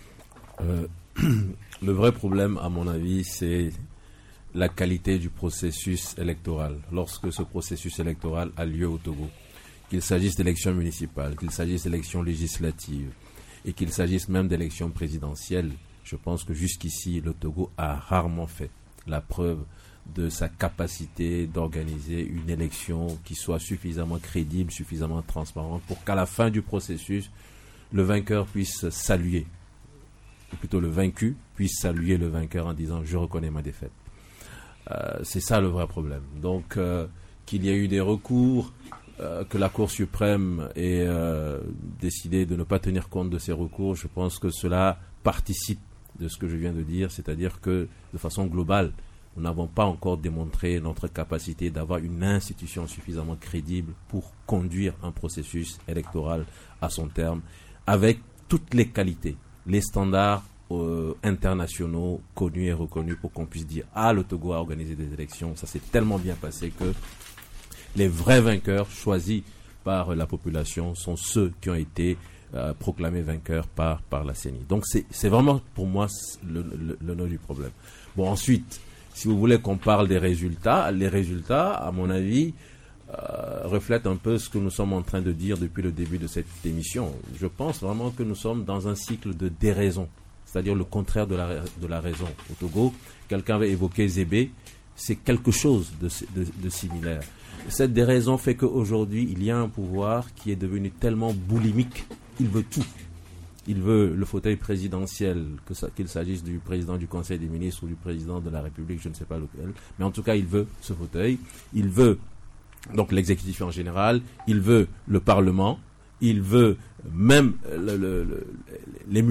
Le vrai problème, à mon avis, c'est la qualité du processus électoral. Lorsque ce processus électoral a lieu au Togo, qu'il s'agisse d'élections municipales, qu'il s'agisse d'élections législatives, et qu'il s'agisse même d'élections présidentielles, je pense que jusqu'ici, le Togo a rarement fait la preuve de sa capacité d'organiser une élection qui soit suffisamment crédible, suffisamment transparente, pour qu'à la fin du processus, le vainqueur puisse saluer, ou plutôt le vaincu puisse saluer le vainqueur en disant « je reconnais ma défaite ». C'est ça le vrai problème. Donc, qu'il y ait eu des recours, que la Cour suprême ait décidé de ne pas tenir compte de ces recours, je pense que cela participe de ce que je viens de dire, c'est-à-dire que de façon globale, nous n'avons pas encore démontré notre capacité d'avoir une institution suffisamment crédible pour conduire un processus électoral à son terme, avec toutes les qualités, les standards internationaux connus et reconnus pour qu'on puisse dire le Togo a organisé des élections, ça s'est tellement bien passé que les vrais vainqueurs choisis par la population sont ceux qui ont été proclamés vainqueurs par la CENI. Donc c'est vraiment pour moi le nœud du problème. Bon, ensuite, si vous voulez qu'on parle des résultats, les résultats, à mon avis, reflètent un peu ce que nous sommes en train de dire depuis le début de cette émission. Je pense vraiment que nous sommes dans un cycle de déraison, c'est-à-dire le contraire de la raison. Au Togo, quelqu'un avait évoqué Zébé, c'est quelque chose de similaire. Cette déraison fait qu'aujourd'hui, il y a un pouvoir qui est devenu tellement boulimique, il veut tout. Il veut le fauteuil présidentiel, qu'il s'agisse du président du Conseil des ministres ou du président de la République, je ne sais pas lequel, mais en tout cas, il veut ce fauteuil. Il veut donc l'exécutif en général, il veut le Parlement, il veut même les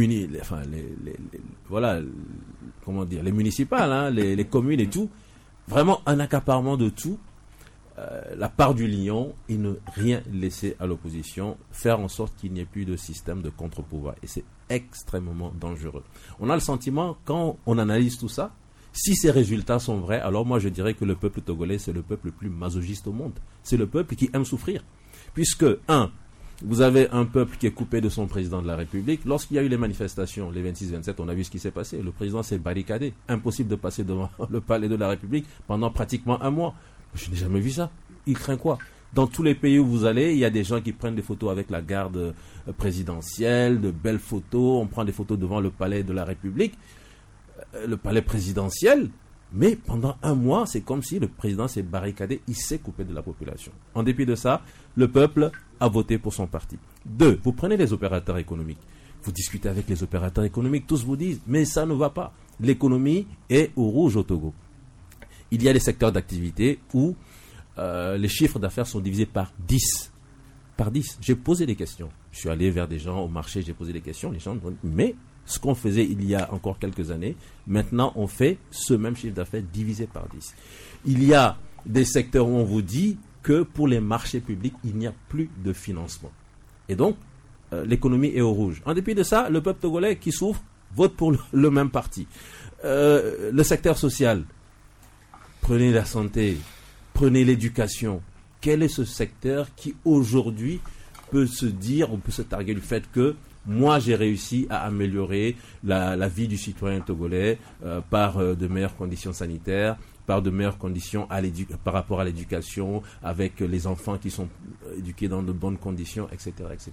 municipales, les communes et tout. Vraiment un accaparement de tout. La part du lion et ne rien laisser à l'opposition, faire en sorte qu'il n'y ait plus de système de contre-pouvoir. Et c'est extrêmement dangereux. On a le sentiment, quand on analyse tout ça, si ces résultats sont vrais, alors moi je dirais que le peuple togolais, c'est le peuple le plus masochiste au monde. C'est le peuple qui aime souffrir. Puisque, vous avez un peuple qui est coupé de son président de la République. Lorsqu'il y a eu les manifestations, les 26-27, on a vu ce qui s'est passé. Le président s'est barricadé. Impossible de passer devant le palais de la République pendant pratiquement un mois. Je n'ai jamais vu ça. Il craint quoi? Dans tous les pays où vous allez, il y a des gens qui prennent des photos avec la garde présidentielle, de belles photos. On prend des photos devant le palais de la République, le palais présidentiel. Mais pendant un mois, c'est comme si le président s'est barricadé, il s'est coupé de la population. En dépit de ça, le peuple a voté pour son parti. 2, vous prenez les opérateurs économiques. Vous discutez avec les opérateurs économiques, tous vous disent, mais ça ne va pas. L'économie est au rouge au Togo. Il y a des secteurs d'activité où les chiffres d'affaires sont divisés par 10. Par 10. J'ai posé des questions. Je suis allé vers des gens au marché, j'ai posé des questions. Les gens me disent, mais ce qu'on faisait il y a encore quelques années, maintenant on fait ce même chiffre d'affaires divisé par 10. Il y a des secteurs où on vous dit que pour les marchés publics, il n'y a plus de financement. Et donc, l'économie est au rouge. En dépit de ça, le peuple togolais qui souffre vote pour le même parti. Le secteur social, prenez la santé, prenez l'éducation. Quel est ce secteur qui aujourd'hui peut se dire, on peut se targuer du fait que moi j'ai réussi à améliorer la vie du citoyen togolais par de meilleures conditions sanitaires, par de meilleures conditions par rapport à l'éducation, avec les enfants qui sont éduqués dans de bonnes conditions, etc., etc.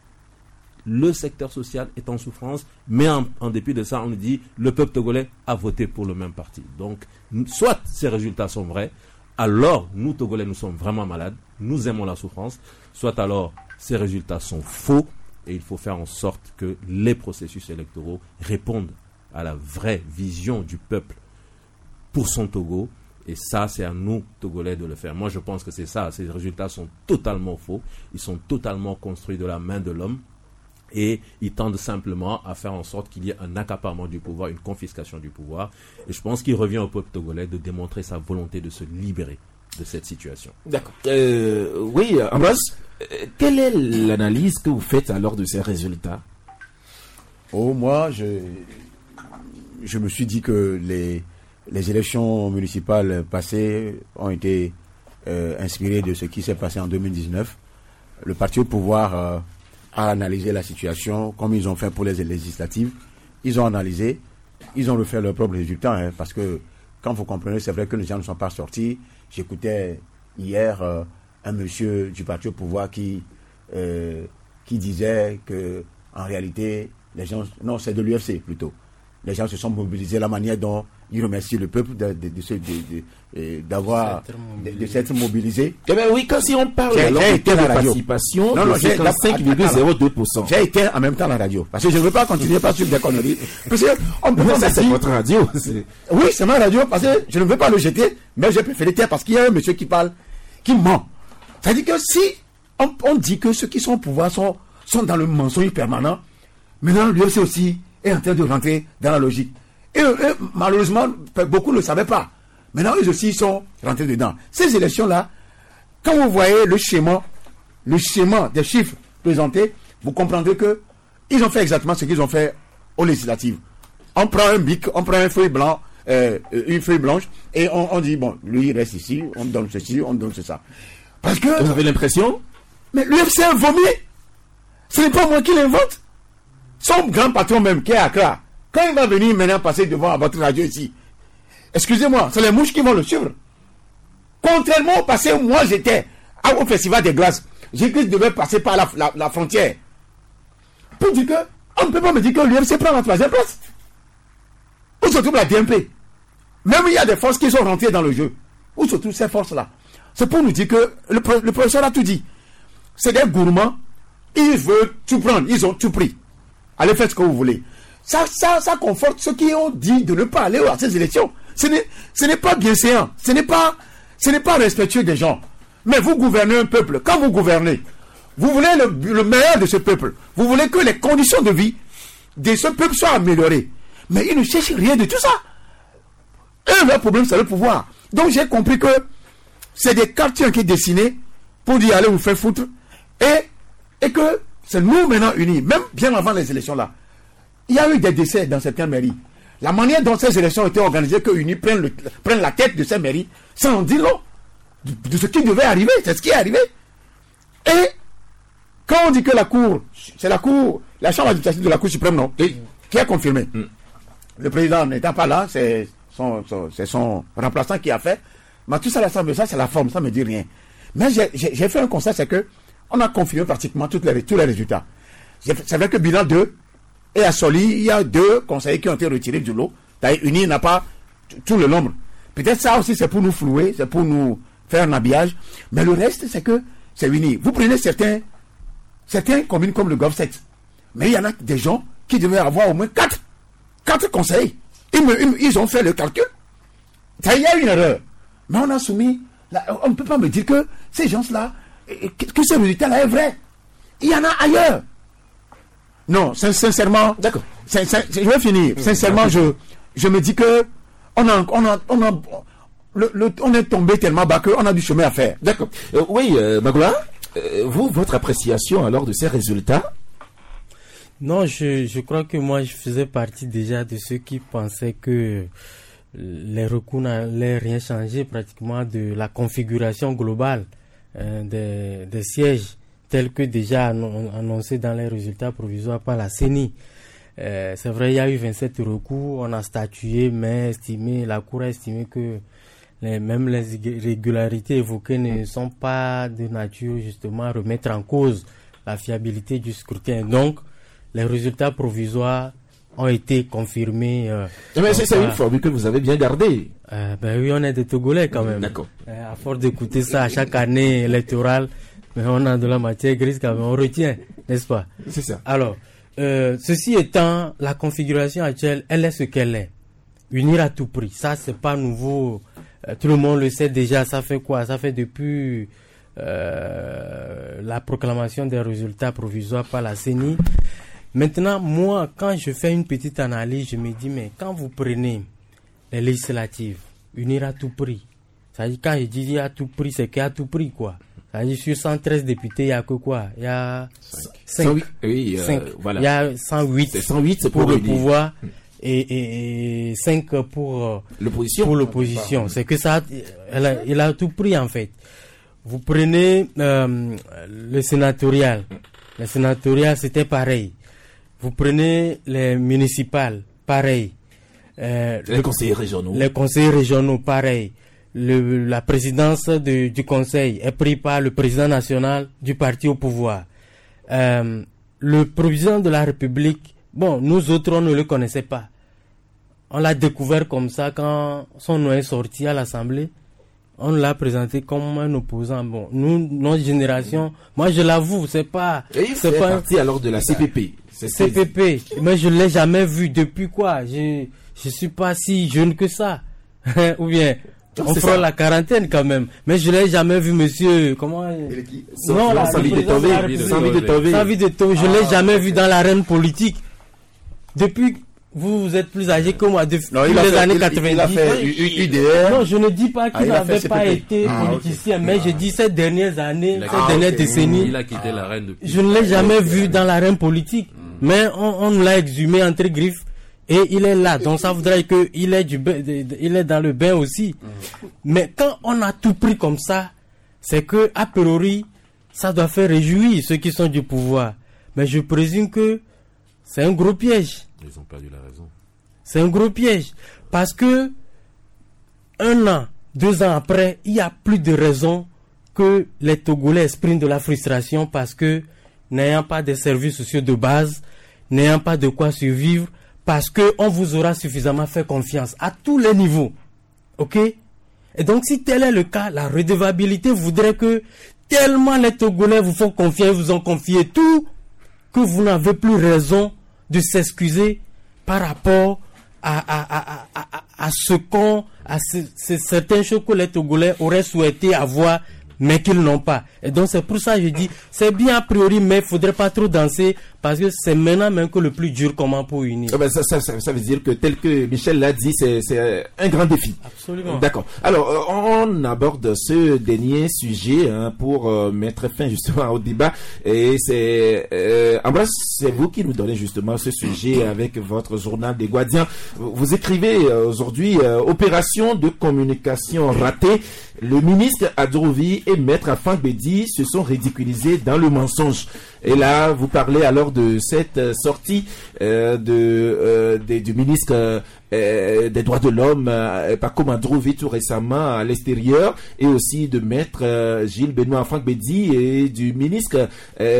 Le secteur social est en souffrance, mais en dépit de ça, on nous dit le peuple togolais a voté pour le même parti. Donc, soit ces résultats sont vrais, alors nous Togolais, nous sommes vraiment malades, nous aimons la souffrance, soit alors ces résultats sont faux, et il faut faire en sorte que les processus électoraux répondent à la vraie vision du peuple pour son Togo. Et ça, c'est à nous, Togolais, de le faire. Moi, je pense que c'est ça. Ces résultats sont totalement faux. Ils sont totalement construits de la main de l'homme. Et ils tendent simplement à faire en sorte qu'il y ait un accaparement du pouvoir, une confiscation du pouvoir. Et je pense qu'il revient au peuple togolais de démontrer sa volonté de se libérer de cette situation. D'accord. Oui, Ambroise, quelle est l'analyse que vous faites alors de ces résultats? Moi, je me suis dit que les élections municipales passées ont été inspirées de ce qui s'est passé en 2019. Le parti au pouvoir a analysé la situation comme ils ont fait pour les législatives. Ils ont analysé, ils ont refait leurs propres résultats, parce que quand vous comprenez, c'est vrai que les gens ne sont pas sortis. J'écoutais hier un monsieur du parti au pouvoir qui disait que en réalité, les gens, non, c'est de l'UFC plutôt. Les gens se sont mobilisés, la manière dont ils remercient le peuple de s'être mobilisé. Eh bien oui, quand si on parle de participation, c'est 5,02%. J'ai été en même temps à la radio. Parce que je ne veux pas continuer par sur des conneries. Parce que on peut pas c'est votre radio. Oui, c'est ma radio, parce que je ne veux pas le jeter, mais j'ai préféré taire parce qu'il y a un monsieur qui parle, qui ment. C'est-à-dire que si on dit que ceux qui sont au pouvoir sont dans le mensonge permanent, maintenant l'UFC aussi est en train de rentrer dans la logique. Et malheureusement, beaucoup ne le savaient pas. Maintenant, eux aussi sont rentrés dedans. Ces élections-là, quand vous voyez le schéma des chiffres présentés, vous comprendrez que ils ont fait exactement ce qu'ils ont fait aux législatives. on prend un bic, on prend une feuille blanche, et on dit, bon, lui il reste ici, on donne ceci, on donne ça. Parce que... Vous avez l'impression? Mais l'UFC a vomi. Ce n'est pas moi qui l'invente. Son grand patron même, qui est à Accra, quand il va venir maintenant passer devant votre radio ici, excusez-moi, c'est les mouches qui vont le suivre. Contrairement au passé où moi j'étais au Festival des Glaces, j'ai cru que je devais passer par la frontière. Pour dire que, on ne peut pas me dire que l'UFC prend la 3e place. Où se trouve la DMP? Même il y a des forces qui sont rentrées dans le jeu. Où se trouvent ces forces-là? C'est pour nous dire que le professeur a tout dit. C'est des gourmands. Ils veulent tout prendre. Ils ont tout pris. Allez faire ce que vous voulez. Ça conforte ceux qui ont dit de ne pas aller à ces élections. Ce n'est pas bienséant. Ce n'est pas respectueux des gens. Mais vous gouvernez un peuple. Quand vous gouvernez, vous voulez le meilleur de ce peuple. Vous voulez que les conditions de vie de ce peuple soient améliorées. Mais ils ne cherchent rien de tout ça. Eux, leur problème, c'est le pouvoir. Donc j'ai compris que c'est des quartiers qui sont dessinés pour dire allez vous faire foutre. Et que c'est nous maintenant unis. Même bien avant les élections là. Il y a eu des décès dans certaines mairies. La manière dont ces élections ont été organisées, que Unis prennent la tête de ces mairies, ça en dit long de ce qui devait arriver. C'est ce qui est arrivé. Et quand on dit que la Cour, c'est la Chambre administrative de la Cour suprême, non, qui a confirmé. Le président n'étant pas là, c'est son remplaçant qui a fait. Mais tout ça, ça c'est la forme, ça ne me dit rien. Mais j'ai fait un constat, c'est que on a confirmé pratiquement tous les résultats. C'est vrai que bilan 2, et à Soli, il y a 2 conseillers qui ont été retirés du lot. D'ailleurs, Uni n'a pas tout le nombre. Peut-être ça aussi, c'est pour nous flouer, c'est pour nous faire un habillage. Mais le reste, c'est que c'est Uni. Vous prenez certaines communes comme le Golfe 7. Mais il y en a des gens qui devaient avoir au moins 4 conseillers. Ils ont fait le calcul. Ça, il y a une erreur. Mais on a soumis. On ne peut pas me dire que ces gens-là, que ce résultat-là est vrai. Il y en a ailleurs. Non, sincèrement. D'accord. Je vais finir. Sincèrement, je me dis que on est tombé tellement bas qu'on a du chemin à faire. D'accord. Oui, Magloire, votre appréciation alors de ces résultats? Non, je crois que moi je faisais partie déjà de ceux qui pensaient que les recours n'allaient rien changer pratiquement de la configuration globale des sièges tels que déjà annoncé dans les résultats provisoires par la CENI. C'est vrai, il y a eu 27 recours, on a statué, mais la Cour a estimé que même les irrégularités évoquées ne sont pas de nature justement à remettre en cause la fiabilité du scrutin. Donc, les résultats provisoires ont été confirmés. Mais c'est une formule que vous avez bien gardée. Ben oui, on est des Togolais quand même. D'accord. À force d'écouter ça à chaque année électorale, mais on a de la matière grise quand même, on retient, n'est-ce pas? C'est ça. Alors, ceci étant, la configuration actuelle, elle est ce qu'elle est. Unir à tout prix, ça c'est pas nouveau. Tout le monde le sait déjà, ça fait quoi? Ça fait depuis la proclamation des résultats provisoires par la CENI. Maintenant, moi, quand je fais une petite analyse, je me dis, mais quand vous prenez les législatives, unir à tout prix, ça veut dire, quand je dis à tout prix, c'est qu'à tout prix, quoi. Ça veut dire, sur 113 députés, il y a que quoi? Il y a 5. Oui, 5. voilà. Il y a 108. C'est 108, c'est pour le pouvoir et 5 pour l'opposition. C'est que ça, il a tout pris, en fait. Vous prenez le sénatorial. Le sénatorial, c'était pareil. Vous prenez les municipales, pareil. Les conseillers régionaux. Les conseillers régionaux, pareil. La présidence du conseil est prise par le président national du parti au pouvoir. Le président de la République, bon, nous autres, on ne le connaissait pas. On l'a découvert comme ça quand son nom est sorti à l'Assemblée. On l'a présenté comme un opposant. Bon, nous, notre génération, moi je l'avoue, c'est pas parti alors de la CPP. CPP, mais je l'ai jamais vu depuis quoi. Je suis pas si jeune que ça. Ou bien, on fera la quarantaine quand même. Mais je l'ai jamais vu, monsieur, comment? Non, Savi de Tové. Je l'ai jamais vu dans l'arène politique. Depuis, vous êtes plus âgé que moi, depuis les années 90. Il a fait UDR. Non, je ne dis pas qu'il n'avait pas été politicien, mais je dis ces dernières années, ces dernières décennies. Il a quitté l'arène depuis. Je ne l'ai jamais vu dans l'arène politique. Mais on l'a exhumé entre griffes et il est là. Donc ça voudrait que il est dans le bain aussi. Mais quand on a tout pris comme ça, c'est que a priori ça doit faire réjouir ceux qui sont du pouvoir. Mais je présume que c'est un gros piège. Ils ont perdu la raison. C'est un gros piège. Parce que 1 an, 2 ans après, il y a plus de raisons que les Togolais expriment de la frustration parce que n'ayant pas de services sociaux de base, n'ayant pas de quoi survivre, parce que on vous aura suffisamment fait confiance à tous les niveaux. Ok? Et donc si tel est le cas, la redevabilité voudrait que tellement les Togolais vous font confiance, vous ont confié tout, que vous n'avez plus raison de s'excuser par rapport à certaines choses que les Togolais auraient souhaité avoir, mais qu'ils n'ont pas. Et donc c'est pour ça que je dis, c'est bien a priori, mais il ne faudrait pas trop danser, parce que c'est maintenant même que le plus dur comment pour unir. Ça veut dire que tel que Michel l'a dit, c'est un grand défi. Absolument. D'accord. Alors, on aborde ce dernier sujet pour mettre fin justement au débat. Et c'est Ambroise, c'est vous qui nous donnez justement ce sujet avec votre journal des Guardians. Vous écrivez aujourd'hui opération de communication ratée. Le ministre Adjourovi et Maître Franck Bédi se sont ridiculisés dans le mensonge. Et là, vous parlez alors de cette sortie du ministre des droits de l'homme, Paco Adjourovi, tout récemment à l'extérieur, et aussi de Maître Gilles Benoît Franck Bédi et du ministre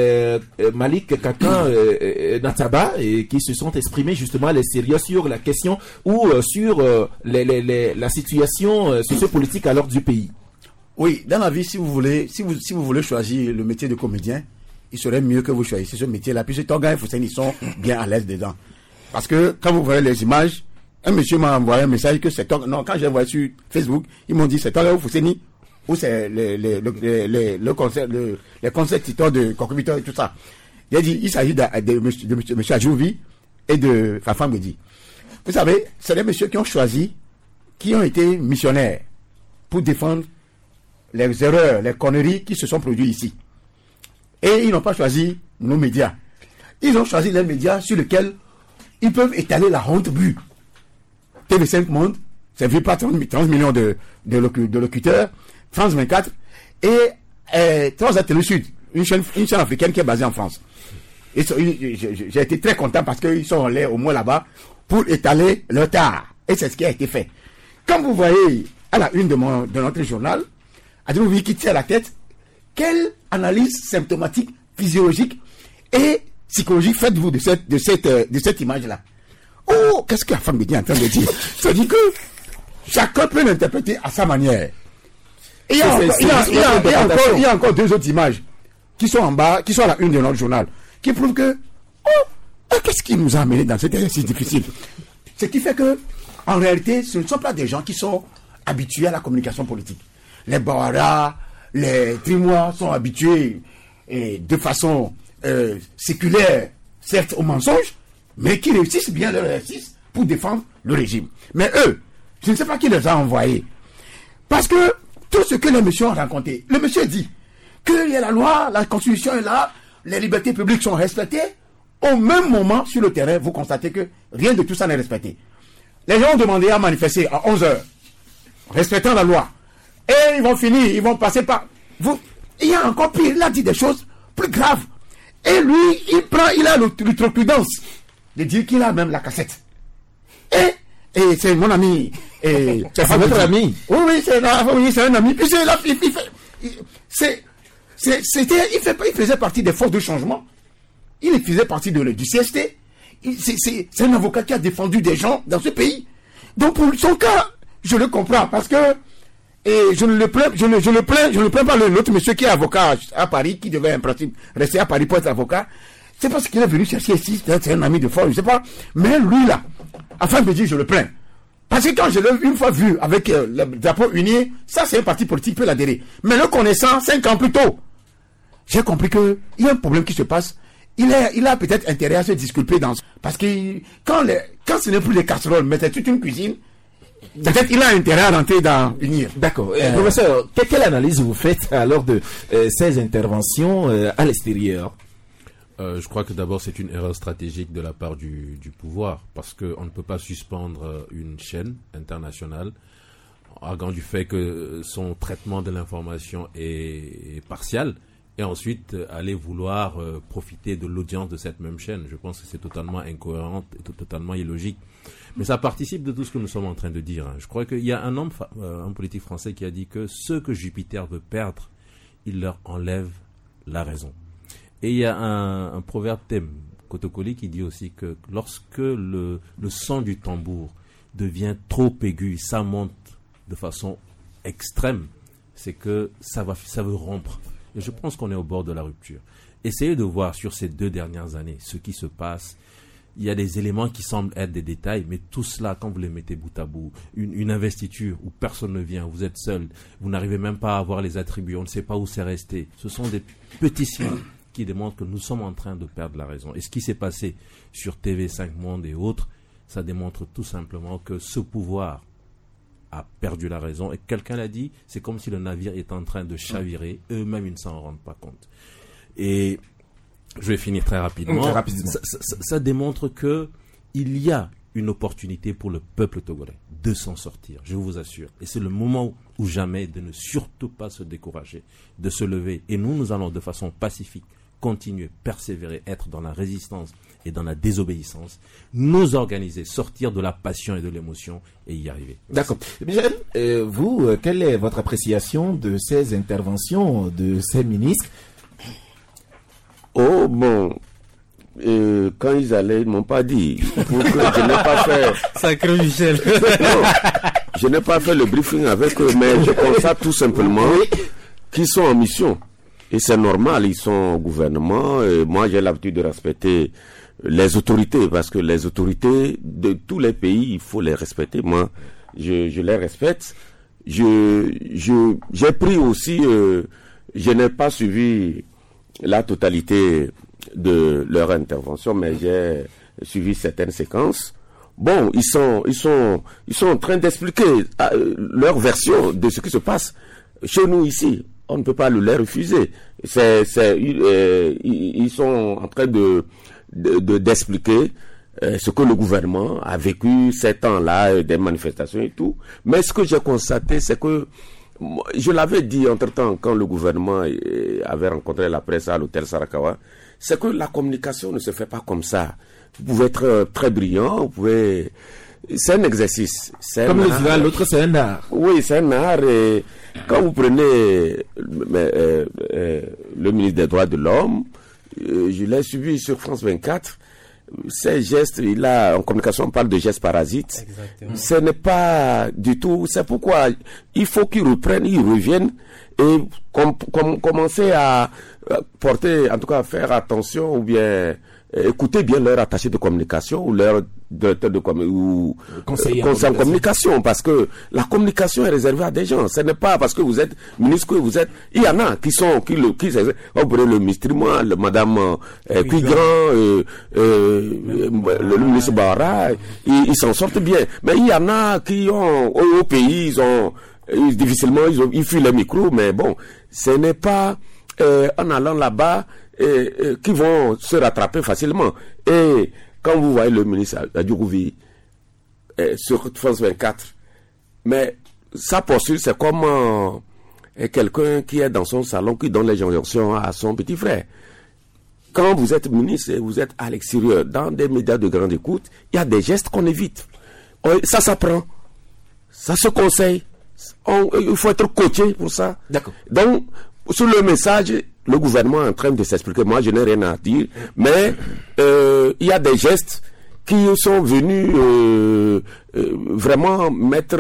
Malik Kakan Nataba, et qui se sont exprimés justement à l'extérieur sur la question ou sur la situation sociopolitique alors du pays. Oui, dans la vie, si vous voulez choisir le métier de comédien, il serait mieux que vous choisissiez ce métier-là. Puis Tonga et Fousseni, ils sont bien à l'aise dedans. Parce que quand vous voyez les images, un monsieur m'a envoyé un message que c'est Tonga. Non, quand j'ai envoyé sur Facebook, ils m'ont dit c'est Tonga ou Fousseni, ou c'est les concerts titans de Concubito et tout ça. J'ai dit, il s'agit de monsieur Adjourovi et de Fafan Bédi. Vous savez, c'est des messieurs qui ont été missionnaires pour défendre les erreurs, les conneries qui se sont produites ici. Et ils n'ont pas choisi nos médias. Ils ont choisi les médias sur lesquels ils peuvent étaler la honte vue. TV5 Monde, c'est vu par 30 millions de locuteurs, France 24, et Transat Télé Sud, une chaîne africaine qui est basée en France. Et j'ai été très content parce qu'ils sont allés au moins là-bas pour étaler leur tard. Et c'est ce qui a été fait. Comme vous voyez à la une de notre journal, Adjourovi qui tient la tête, quelle analyse symptomatique, physiologique et psychologique faites-vous de cette image-là? Oh, qu'est-ce que la femme me dit en train de dire? Ça dit que chacun peut l'interpréter à sa manière. Et il y a encore 2 autres images qui sont en bas, qui sont à la une de notre journal, qui prouvent que, qu'est-ce qui nous a amené dans cet exercice difficile? Ce qui fait que, en réalité, ce ne sont pas des gens qui sont habitués à la communication politique. Les Bawara, les Trimois sont habitués de façon séculaire, certes au mensonge, mais qui réussissent bien leur exercice pour défendre le régime. Mais eux, je ne sais pas qui les a envoyés. Parce que tout ce que les messieurs ont raconté, le monsieur dit qu'il y a la loi, la constitution est là, les libertés publiques sont respectées. Au même moment, sur le terrain, vous constatez que rien de tout ça n'est respecté. Les gens ont demandé à manifester à 11h, respectant la loi. Et ils vont finir, ils vont passer par... Il y a encore pire, il a dit des choses plus graves. Et lui, il a l'outrecuidance de dire qu'il a même la cassette. Et c'est mon ami. C'est votre ami? Oui, c'est un ami. Puis il faisait partie des forces de changement. Il faisait partie du CST. C'est un avocat qui a défendu des gens dans ce pays. Donc pour son cas, je le comprends parce que je ne le plains pas l'autre monsieur qui est avocat à Paris, qui devait en principe rester à Paris pour être avocat. C'est parce qu'il est venu chercher ici, c'est un ami de force, je sais pas. Mais lui là, afin de me dire, je le plains. Parce que quand je l'ai une fois vu avec le drapeau uni, ça c'est un parti politique qui peut l'adhérer. Mais le connaissant 5 ans plus tôt, j'ai compris que il y a un problème qui se passe. Il a peut-être intérêt à se disculper parce que quand ce n'est plus les casseroles, mais c'est toute une cuisine, peut-être il a intérêt à rentrer dans unir. D'accord. Professeur, quelle analyse vous faites alors de ces interventions à l'extérieur? Je crois que d'abord c'est une erreur stratégique de la part du pouvoir, parce qu'on ne peut pas suspendre une chaîne internationale arguant du fait que son traitement de l'information est partial, et ensuite aller vouloir profiter de l'audience de cette même chaîne. Je pense que c'est totalement incohérent et totalement illogique. Mais ça participe de tout ce que nous sommes en train de dire. Je crois qu'il y a un homme politique français qui a dit que ceux que Jupiter veut perdre, il leur enlève la raison. Et il y a un proverbe Kotokoli qui dit aussi que lorsque le son du tambour devient trop aigu, ça monte de façon extrême, c'est que ça veut rompre. Et je pense qu'on est au bord de la rupture. Essayez de voir sur ces 2 dernières années ce qui se passe. Il y a des éléments qui semblent être des détails, mais tout cela, quand vous les mettez bout à bout, une investiture où personne ne vient, vous êtes seul, vous n'arrivez même pas à avoir les attributs, on ne sait pas où c'est resté. Ce sont des petits signes qui démontrent que nous sommes en train de perdre la raison. Et ce qui s'est passé sur TV5 Monde et autres, ça démontre tout simplement que ce pouvoir a perdu la raison. Et quelqu'un l'a dit, c'est comme si le navire est en train de chavirer, eux-mêmes ils ne s'en rendent pas compte. Et je vais finir très rapidement. Ça démontre que il y a une opportunité pour le peuple togolais de s'en sortir, je vous assure. Et c'est le moment ou jamais de ne surtout pas se décourager, de se lever. Et nous allons de façon pacifique continuer, persévérer, être dans la résistance et dans la désobéissance, nous organiser, sortir de la passion et de l'émotion et y arriver. D'accord. Michel, vous, quelle est votre appréciation de ces interventions de ces ministres? Oh bon, quand ils allaient, ils m'ont pas dit. Pour que je n'ai pas fait. Sacré Michel. Non, je n'ai pas fait le briefing avec eux, mais je constate tout simplement qu'ils sont en mission. Et c'est normal, ils sont au gouvernement. Et moi, j'ai l'habitude de respecter les autorités, parce que les autorités de tous les pays, il faut les respecter. Moi, je les respecte. J'ai pris aussi, je n'ai pas suivi la totalité de leur intervention, mais j'ai suivi certaines séquences. Bon, ils sont en train d'expliquer leur version de ce qui se passe chez nous ici. On ne peut pas le leur refuser. Ils sont en train d'expliquer ce que le gouvernement a vécu ces temps-là, des manifestations et tout. Mais ce que j'ai constaté, c'est que je l'avais dit entre-temps quand le gouvernement avait rencontré la presse à l'hôtel Sarakawa, c'est que la communication ne se fait pas comme ça. Vous pouvez être très brillant, vous pouvez... C'est un exercice. Comme le disait l'autre, c'est un art. Oui, c'est un art. Et quand vous prenez le ministre des Droits de l'Homme, je l'ai suivi sur France 24, ces gestes, en communication, on parle de gestes parasites. Exactement. Ce n'est pas du tout. C'est pourquoi il faut qu'ils reviennent et commencer à porter, en tout cas, faire attention ou bien écouter bien leur attaché de communication ou leur directeur de ou conseiller en communication, parce que la communication est réservée à des gens. Ce n'est pas parce que vous êtes ministre que vous êtes. Il y en a qui on pourrait le ministre moi, le madame Cuigran, le ministre Bahara, ils s'en sortent bien. Mais il y en a qui ont au pays, difficilement ils fuient les micros, mais bon, ce n'est pas en allant là-bas qui vont se rattraper facilement. Et quand vous voyez le ministre Adjourouvi sur France 24, mais sa posture, c'est comme quelqu'un qui est dans son salon, qui donne les injonctions à son petit frère. Quand vous êtes ministre et vous êtes à l'extérieur, dans des médias de grande écoute, il y a des gestes qu'on évite. Ça s'apprend, ça se conseille. Il faut être coaché pour ça. D'accord. Donc, sur le message, le gouvernement est en train de s'expliquer. Moi, je n'ai rien à dire. Mais il y a des gestes qui sont venus vraiment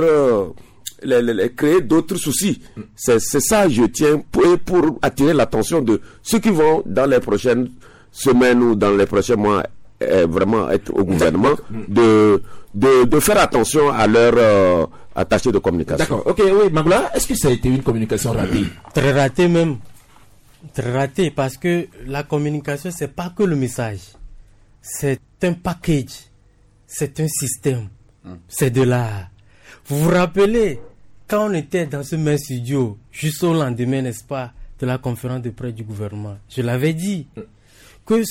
créer d'autres soucis. C'est ça, je tiens, pour attirer l'attention de ceux qui vont, dans les prochaines semaines ou dans les prochains mois, vraiment être au gouvernement, de faire attention à leur attaché de communication. D'accord. Ok, oui, Magoula, est-ce que ça a été une communication ratée? Très ratée même. Très raté, parce que la communication, c'est pas que le message. C'est un package. C'est un système. C'est de l'art. Vous vous rappelez, quand on était dans ce même studio, juste au lendemain, n'est-ce pas, de la conférence de presse du gouvernement, je l'avais dit, que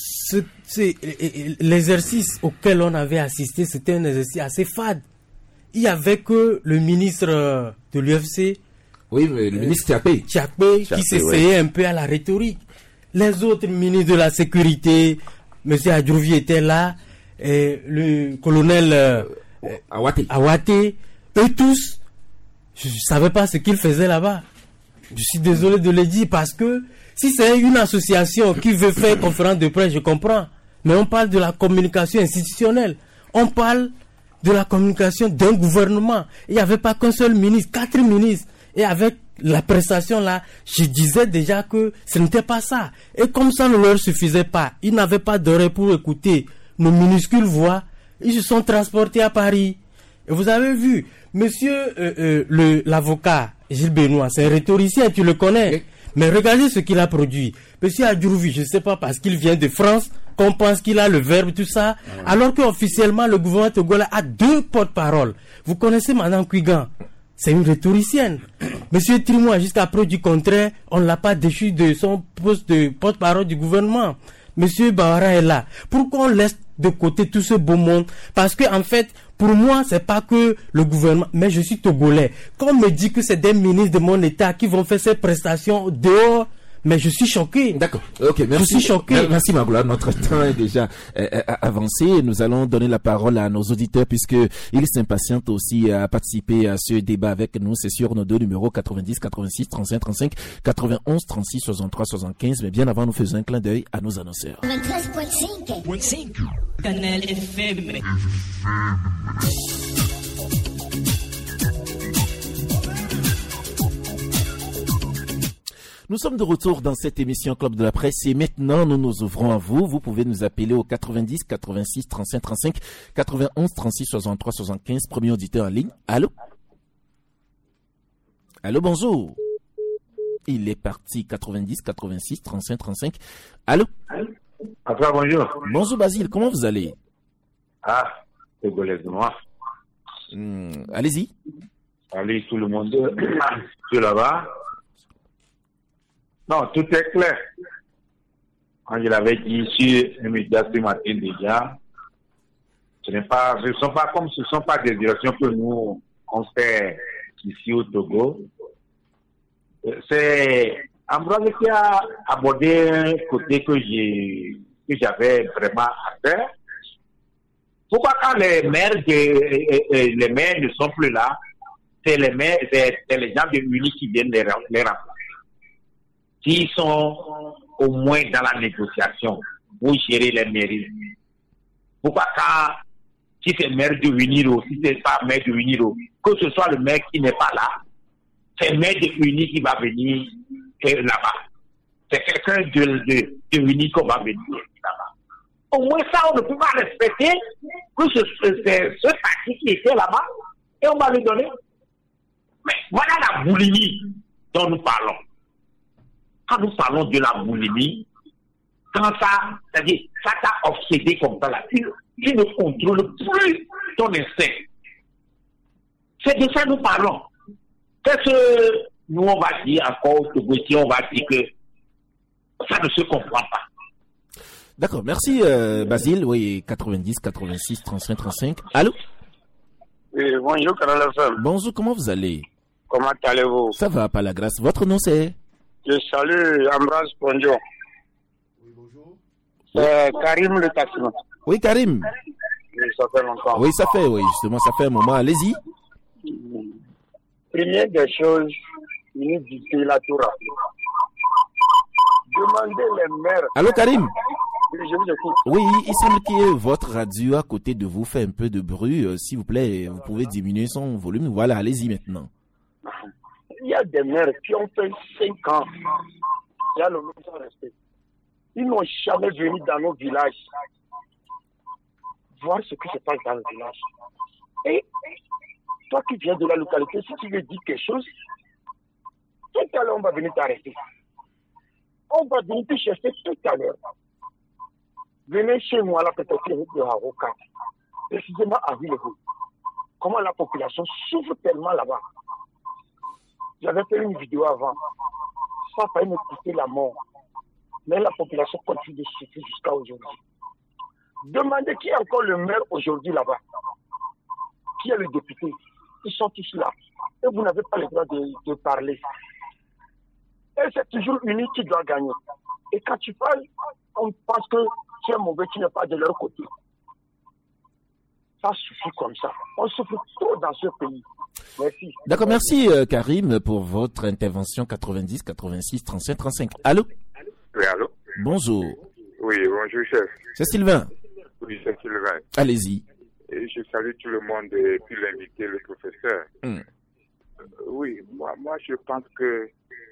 l'exercice auquel on avait assisté, c'était un exercice assez fade. Il y avait que le ministre de l'UFC, oui, mais le ministre Tchapé, qui s'essayait un peu à la rhétorique. Les autres ministres de la sécurité, M. Adjouvi était là, et le colonel Awaté, eux tous, je ne savais pas ce qu'ils faisaient là-bas. Je suis désolé de le dire parce que si c'est une association qui veut faire conférence de presse, je comprends. Mais on parle de la communication institutionnelle. On parle de la communication d'un gouvernement. Il n'y avait pas qu'un seul ministre, 4 ministres. Et avec la prestation là, je disais déjà que ce n'était pas ça. Et comme ça ne leur suffisait pas, ils n'avaient pas d'oreille pour écouter nos minuscules voix. Ils se sont transportés à Paris. Et vous avez vu, monsieur l'avocat Gilles Benoît, c'est un rhétoricien, tu le connais. Oui. Mais regardez ce qu'il a produit. Monsieur Adjouvi, je ne sais pas, parce qu'il vient de France, qu'on pense qu'il a le verbe, tout ça, alors qu'officiellement, le gouvernement togolais a 2 porte-paroles. Vous connaissez Madame Kouigan, c'est une rhétoricienne. Monsieur Trimois, jusqu'à preuve du contraire, on ne l'a pas déchu de son poste de porte-parole du gouvernement. Monsieur Bawara est là. Pourquoi on laisse de côté tout ce beau monde? Parce que, en fait, pour moi, c'est pas que le gouvernement, mais je suis togolais. Quand on me dit que c'est des ministres de mon État qui vont faire ces prestations dehors, mais je suis choqué. D'accord. Ok, merci. Je suis choqué. Merci Magoula. Notre temps est déjà avancé. Nous allons donner la parole à nos auditeurs puisque ils s'impatientent aussi à participer à ce débat avec nous. C'est sur nos 2 numéros 90 86 35 35 91 36 63 75. Mais bien avant, nous faisons un clin d'œil à nos annonceurs. 93.5 Canal FM. Nous sommes de retour dans cette émission Club de la Presse et maintenant nous nous ouvrons à vous. Vous pouvez nous appeler au 90 86 35 35 91 36 63 75. Premier auditeur en ligne. Allô? Allô, bonjour. Il est parti 90 86 35 35. Allô? Après, bonjour. Bonjour Basile, comment vous allez? Ah, c'est Golès de moi. Allez-y. Allez, tout le monde. Tu là-bas? Non, tout est clair. Quand je l'avais dit sur les médias ce matin déjà, ce ne sont pas des directions que nous on fait ici au Togo. C'est Ambroise qui a abordé un côté que j'avais vraiment à faire. Pourquoi quand les maires ne sont plus là, c'est les gens de l'UNI qui viennent les remplacer. S'ils sont au moins dans la négociation pour gérer les mairies. Pourquoi quand, si c'est maire de Uniro, si c'est pas maire de Uniro, que ce soit le maire qui n'est pas là, c'est le maire de Uni qui va venir là-bas. C'est quelqu'un de Uni qui va venir là-bas. Au moins ça, on ne peut pas respecter que c'est ce parti qui était là-bas et on va lui donner. Mais voilà la boulimie dont nous parlons. Quand nous parlons de la boulimie, quand ça, c'est-à-dire, ça t'a obsédé comme ça là, tu ne contrôles plus ton instinct. C'est de ça que nous parlons. Qu'est-ce que nous on va dire encore au Togo, on va dire que ça ne se comprend pas. D'accord, merci Basile, oui, 90, 86, 35, 35. Allô? Oui, bonjour Canal FM. Bonjour, comment vous allez? Comment allez-vous? Ça va, par la grâce. Votre nom c'est? Je salue Ambroise Ponjo. Oui, bonjour. Karim le taximan. Oui, Karim. Oui, ça fait longtemps. Oui, ça fait, oui, justement, ça fait un moment. Allez-y. Première des choses, ministre du la Toura. Demandez les maires. Allô, Karim? Oui, je vous écoute. Oui, il semble que votre radio à côté de vous fait un peu de bruit. S'il vous plaît, vous pouvez diminuer son volume. Voilà, allez-y maintenant. Il y a des maires qui ont fait 5 ans. Il y a le même respect. Ils n'ont jamais venu dans nos villages voir ce qui se passe dans le village. Et toi qui viens de la localité, si tu veux dire quelque chose, tout à l'heure, on va venir t'arrêter. On va venir te chercher tout à l'heure. Venez chez moi à la préfecture de Haroka, précisément à Villevaux. Comment la population souffre tellement là-bas. J'avais fait une vidéo avant. Ça a failli me coûter la mort. Mais la population continue de souffrir jusqu'à aujourd'hui. Demandez qui est encore le maire aujourd'hui là-bas. Qui est le député? Ils sont tous là. Et vous n'avez pas le droit de parler. Et c'est toujours une qui doit gagner. Et quand tu parles, on pense que tu es mauvais, tu n'es pas de leur côté. Ça suffit comme ça. On souffre trop dans ce pays. Merci. D'accord, merci Karim pour votre intervention 90 86 35 35. Allô? Oui, allô? Bonjour. Oui, bonjour chef. C'est Sylvain. Oui, c'est Sylvain. Allez-y. Et je salue tout le monde et puis l'invité, le professeur. Oui, moi je pense que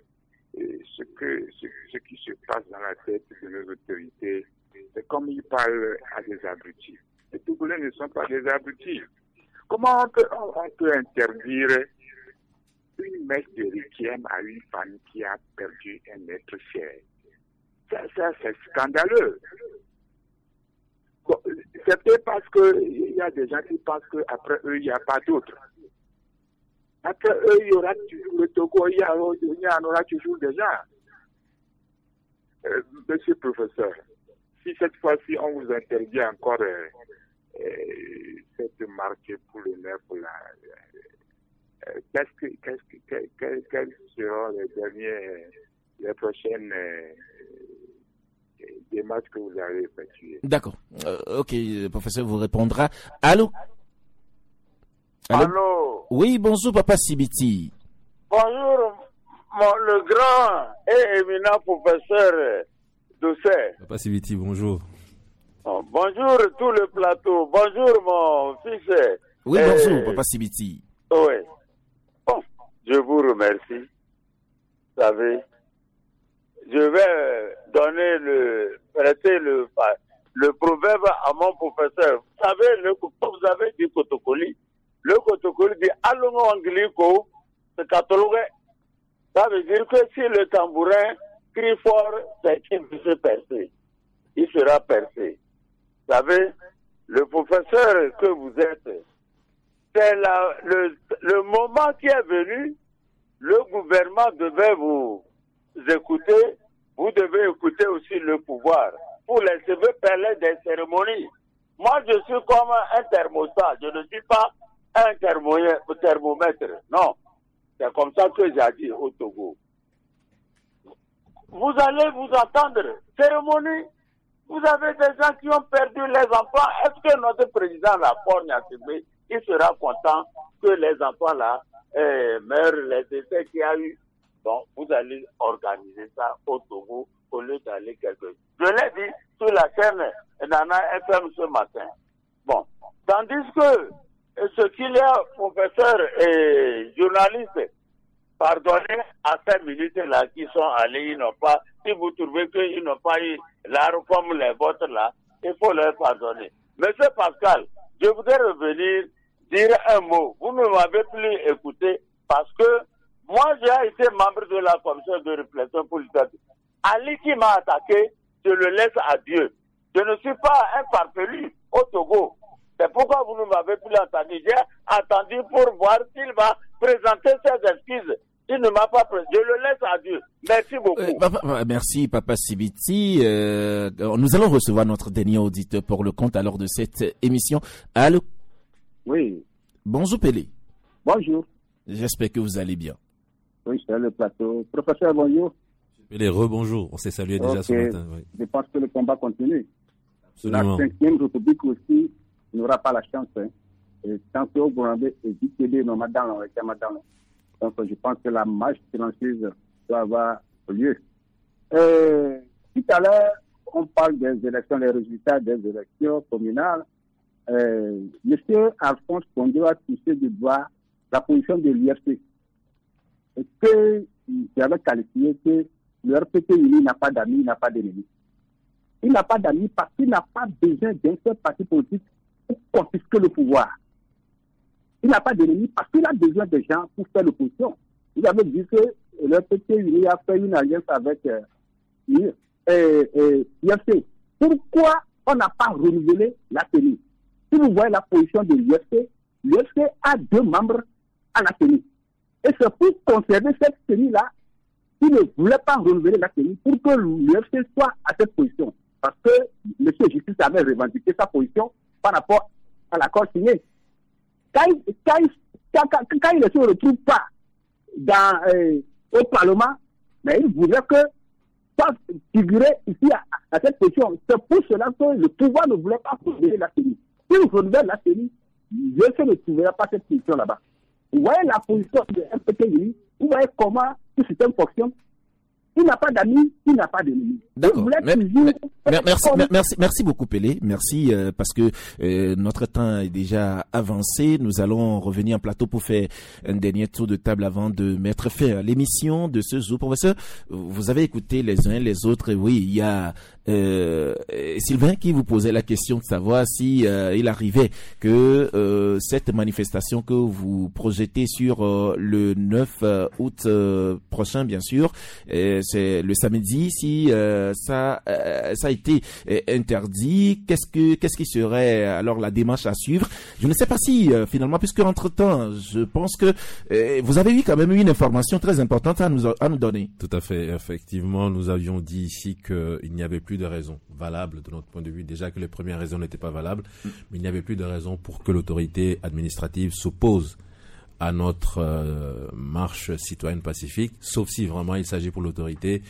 ce qui se passe dans la tête de nos autorités, c'est comme ils parlent à des abrutis. Les Togolais ne sont pas des abrutis. Comment on peut interdire une messe de requiem à une famille qui a perdu un être cher? Ça c'est scandaleux. Bon, c'est peut-être parce qu'il y a des gens qui pensent qu'après eux, il n'y a pas d'autres. Après eux, il y aura toujours le Togo, il y en aura toujours des gens. Monsieur le professeur, si cette fois-ci on vous interdit encore cette marche pour le maire, pour quelles seront les prochaines démarches que vous allez effectuer? D'accord. Ok, le professeur vous répondra. Allô? Allô? Oui, bonjour, Papa Sibiti. Bonjour, le grand et éminent professeur Doucet. Papa Sibiti, bonjour. Bonjour tout le plateau. Bonjour mon fils. Oui, bonjour, Papa Sibiti. Oui. Bon, je vous remercie. Vous savez, je vais prêter le proverbe à mon professeur. Vous savez, vous avez dit Kotokoli. Le Kotokoli dit Allons Angliko, c'est catalogue. Ça veut dire que si le tambourin crie fort, c'est qu'il veut se percer. Il sera percé. Vous savez, le professeur que vous êtes, c'est le moment qui est venu, le gouvernement devait vous écouter, vous devez écouter aussi le pouvoir pour laisser parler des cérémonies. Moi, je suis comme un thermostat, je ne suis pas un thermomètre. Non, c'est comme ça que j'ai dit au Togo. Vous allez vous attendre, cérémonie. Vous avez des gens qui ont perdu les enfants. Est-ce que notre président, la Porte Nyatibé, il sera content que les enfants là meurent, les décès qu'il y a eu? Donc, vous allez organiser ça au Togo au lieu d'aller quelque chose. Je l'ai dit sur la chaîne Nana FM ce matin. Bon, tandis que ce qu'il y a, professeurs et journalistes, pardonnez à ces militaires-là qui sont allés, ils n'ont pas, si vous trouvez qu'ils n'ont pas eu l'arme comme les vôtres là, il faut leur pardonner. Monsieur Pascal, je voudrais revenir dire un mot. Vous ne m'avez plus écouté parce que moi j'ai été membre de la commission de réflexion politique. Ali qui m'a attaqué, je le laisse à Dieu. Je ne suis pas un farfelu au Togo. C'est pourquoi vous ne m'avez plus entendu. J'ai attendu pour voir s'il va présenter ses excuses. Il ne m'a pas présenté. Je le laisse à Dieu. Merci beaucoup. Merci, Papa Sibiti. Nous allons recevoir notre dernier auditeur pour le compte alors de cette émission. Allô? Oui. Bonjour, Pelé. Bonjour. J'espère que vous allez bien. Oui, c'est le plateau. Professeur, bonjour. Pelé, rebonjour. On s'est salué déjà ce matin. Oui. Je pense que le combat continue. Absolument. La 5e République aussi n'aura pas la chance. Hein. Et tant que au Burundais et Dikébé, non, madame, donc je pense que la marche silencieuse doit avoir lieu. Tout à l'heure, on parle des élections, les résultats des élections communales. Monsieur Alphonse Condé a touché du doigt la position de l'URC. Et que j'avais qualifié que l'URPT uni n'a pas d'amis, n'a pas d'ennemis. Il n'a pas d'amis parce qu'il n'a pas besoin d'un seul parti politique pour confisquer le pouvoir. Il n'a pas d'ennemis parce qu'il a besoin de gens pour faire l'opposition. Vous avez dit que l'URPT uni a fait une alliance avec l'URC. Pourquoi on n'a pas renouvelé la CENI? Si vous voyez la position de l'URC, l'URC a 2 membres à la CENI. Et c'est pour conserver cette CENI-là qui ne voulait pas renouveler la CENI pour que l'UFC soit à cette position. Parce que M. Justice avait revendiqué sa position par rapport à l'accord signé. Quand il ne se retrouve pas au Parlement, mais il voudrait que ça figurait ici à cette position. C'est pour cela que le pouvoir ne voulait pas renouveler la CENI. Si on renouvelle la CENI, l'UFC ne trouverait pas cette position là-bas. Vous voyez la position de MPTI, vous voyez comment ce système fonctionne. Il n'a pas d'amis, il n'a pas d'ennemis. D'accord. Merci beaucoup, Pelé. Merci parce que notre temps est déjà avancé. Nous allons revenir en plateau pour faire un dernier tour de table avant de mettre fin à l'émission de ce jour. Professeur, vous avez écouté les uns les autres. Oui, il y a Sylvain qui vous posait la question de savoir si il arrivait que cette manifestation que vous projetez sur le 9 août prochain, bien sûr, c'est le samedi, si ça a été interdit, qu'est-ce qui serait alors la démarche à suivre? Je ne sais pas si finalement, puisque entre-temps, je pense que vous avez eu quand même une information très importante à nous donner. Tout à fait. Effectivement, nous avions dit ici qu'il n'y avait plus de raison valable de notre point de vue. Déjà que les premières raisons n'étaient pas valables, mais il n'y avait plus de raison pour que l'autorité administrative s'oppose à notre marche citoyenne pacifique, sauf si vraiment il s'agit pour l'autorité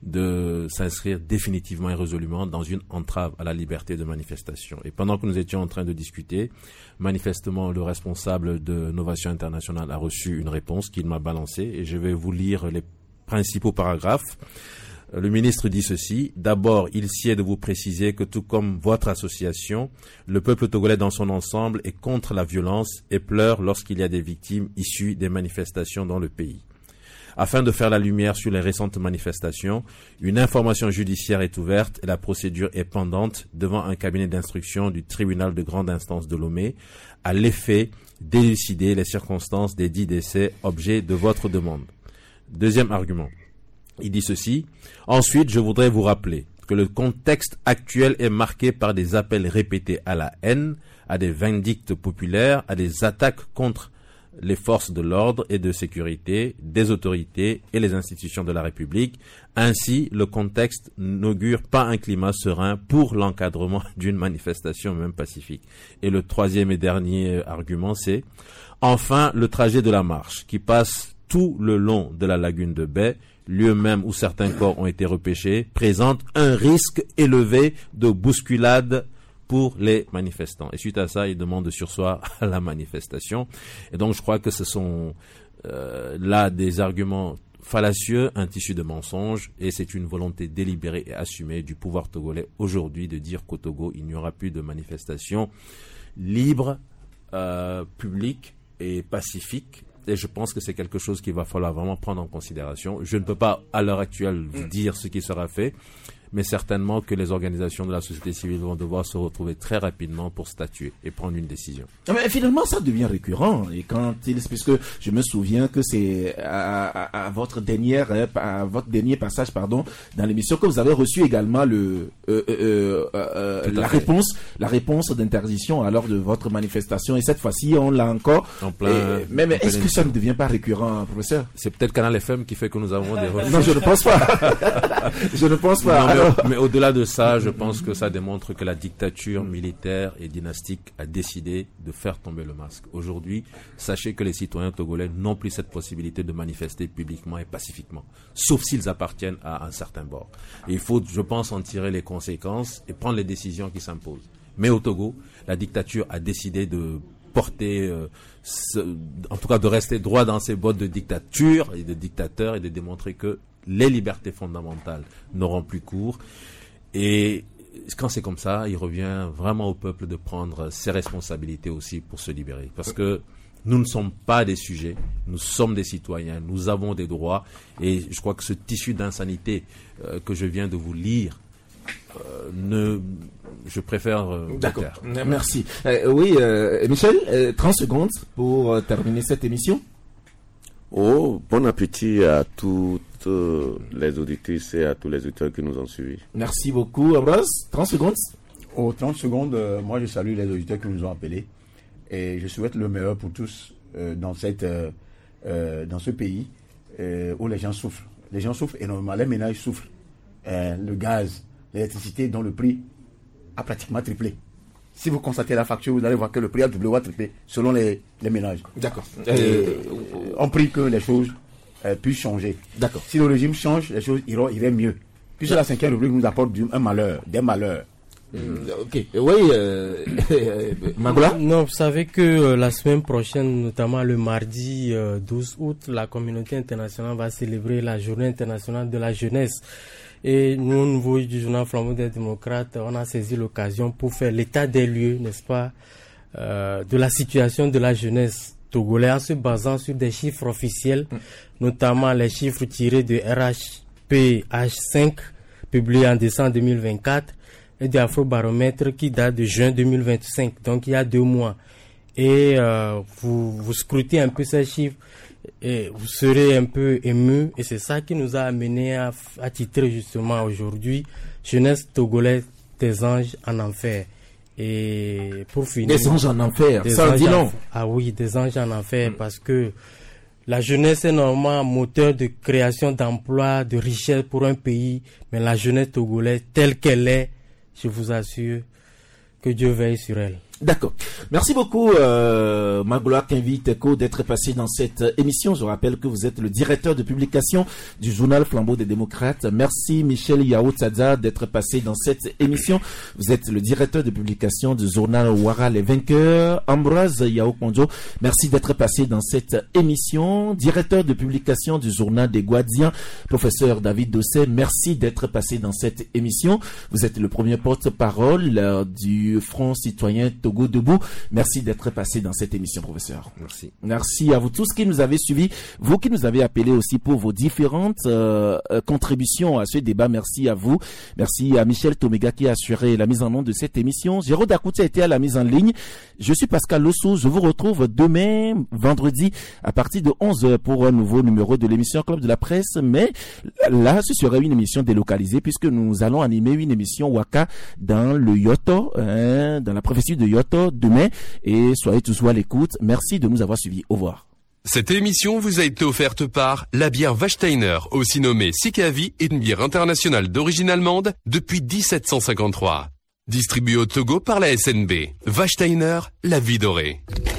de s'inscrire définitivement et résolument dans une entrave à la liberté de manifestation. Et pendant que nous étions en train de discuter, manifestement le responsable de Novation Internationale a reçu une réponse qu'il m'a balancée et je vais vous lire les principaux paragraphes. Le ministre dit ceci. D'abord, il sied de vous préciser que tout comme votre association, le peuple togolais dans son ensemble est contre la violence et pleure lorsqu'il y a des victimes issues des manifestations dans le pays. Afin de faire la lumière sur les récentes manifestations, une information judiciaire est ouverte et la procédure est pendante devant un cabinet d'instruction du tribunal de grande instance de Lomé à l'effet d'élucider les circonstances des 10 décès objet de votre demande. Deuxième argument. Il dit ceci. Ensuite, je voudrais vous rappeler que le contexte actuel est marqué par des appels répétés à la haine, à des vindictes populaires, à des attaques contre les forces de l'ordre et de sécurité, des autorités et les institutions de la République. Ainsi, le contexte n'augure pas un climat serein pour l'encadrement d'une manifestation même pacifique. Et le troisième et dernier argument, c'est enfin le trajet de la marche qui passe tout le long de la lagune de Baie, lieu même où certains corps ont été repêchés, présente un risque élevé de bousculade pour les manifestants. Et suite à ça, ils demandent de surseoir à la manifestation. Et donc, je crois que ce sont là des arguments fallacieux, un tissu de mensonges, et c'est une volonté délibérée et assumée du pouvoir togolais aujourd'hui de dire qu'au Togo, il n'y aura plus de manifestations libres, publiques et pacifiques. Et je pense que c'est quelque chose qu'il va falloir vraiment prendre en considération. Je ne peux pas, à l'heure actuelle, vous dire ce qui sera fait, mais certainement que les organisations de la société civile vont devoir se retrouver très rapidement pour statuer et prendre une décision. Mais finalement, ça devient récurrent. Et puisque je me souviens que c'est à votre dernier passage, dans l'émission que vous avez reçu également la réponse d'interdiction alors de votre manifestation. Et cette fois-ci, on l'a encore. Mais est-ce que ça ne devient pas récurrent, professeur? C'est peut-être Canal FM qui fait que nous avons des refus. Non, je ne pense pas. Je ne pense pas. Non, mais au-delà de ça, je pense que ça démontre que la dictature militaire et dynastique a décidé de faire tomber le masque. Aujourd'hui, sachez que les citoyens togolais n'ont plus cette possibilité de manifester publiquement et pacifiquement, sauf s'ils appartiennent à un certain bord. Et il faut, je pense, en tirer les conséquences et prendre les décisions qui s'imposent. Mais au Togo, la dictature a décidé de porter, en tout cas de rester droit dans ses bottes de dictature et de dictateur et de démontrer que les libertés fondamentales n'auront plus cours. Et quand c'est comme ça, il revient vraiment au peuple de prendre ses responsabilités aussi pour se libérer. Parce que nous ne sommes pas des sujets, nous sommes des citoyens, nous avons des droits. Et je crois que ce tissu d'insanité que je viens de vous lire, je préfère D'accord, merci. Oui, Michel, 30 secondes pour terminer cette émission. Oh, bon appétit à toutes les auditrices et à tous les auditeurs qui nous ont suivis. Merci beaucoup, Ambroise. 30 secondes. Oh, 30 secondes, moi je salue les auditeurs qui nous ont appelés et je souhaite le meilleur pour tous dans ce pays où les gens souffrent. les gens souffrent énormément, les ménages souffrent. Le gaz, l'électricité dont le prix a pratiquement triplé. Si vous constatez la facture, vous allez voir que le prix a doublé ou a triplé selon les ménages. D'accord. On prie que les choses puissent changer. D'accord. Si le régime change, les choses iraient mieux. Puisque la 5e République nous apporte un malheur, des malheurs. Ok. Oui, Magoula? Non, vous savez que la semaine prochaine, notamment le mardi 12 août, la communauté internationale va célébrer la journée internationale de la jeunesse. Et nous, au niveau du journal Flambeau des démocrates, on a saisi l'occasion pour faire l'état des lieux, n'est-ce pas, de la situation de la jeunesse togolaise en se basant sur des chiffres officiels, notamment les chiffres tirés de RHPH5, publiés en décembre 2024, et de Afrobaromètre qui date de juin 2025, donc il y a 2 mois. Et vous scrutez un peu ces chiffres, et vous serez un peu ému, et c'est ça qui nous a amené à titrer justement aujourd'hui Jeunesse togolaise des anges en enfer. Et pour finir, des anges en enfer, ça dit non. Ah oui, des anges en enfer, parce que la jeunesse est normalement moteur de création d'emplois, de richesse pour un pays, mais la jeunesse togolaise telle qu'elle est, je vous assure que Dieu veille sur elle. D'accord. Merci beaucoup, Magoula Kenvi Teko, d'être passé dans cette émission. Je rappelle que vous êtes le directeur de publication du journal Flambeau des démocrates. Merci, Michel Yao Tsadza, d'être passé dans cette émission. Vous êtes le directeur de publication du journal Ouara les vainqueurs. Ambroise Yao Kondjo, merci d'être passé dans cette émission. Directeur de publication du journal des Guadiens, professeur David Dossé, merci d'être passé dans cette émission. Vous êtes le premier porte-parole du Front citoyen Togo Debout. Merci d'être passé dans cette émission, professeur. Merci. Merci à vous tous qui nous avez suivis, vous qui nous avez appelés aussi pour vos différentes contributions à ce débat. Merci à vous. Merci à Michel Tomega qui a assuré la mise en onde de cette émission. Jérôme Dakouti a été à la mise en ligne. Je suis Pascal Lossou. Je vous retrouve demain, vendredi, à partir de 11h pour un nouveau numéro de l'émission Club de la Presse. Mais là, ce serait une émission délocalisée puisque nous allons animer une émission Waka dans le Yoto, dans la préfecture de Yoto demain, et soyez tous à l'écoute. Merci de nous avoir suivis. Au revoir. Cette émission vous a été offerte par la bière Wachsteiner, aussi nommée Sikavi, une bière internationale d'origine allemande depuis 1753. Distribuée au Togo par la SNB. Wachsteiner, la vie dorée.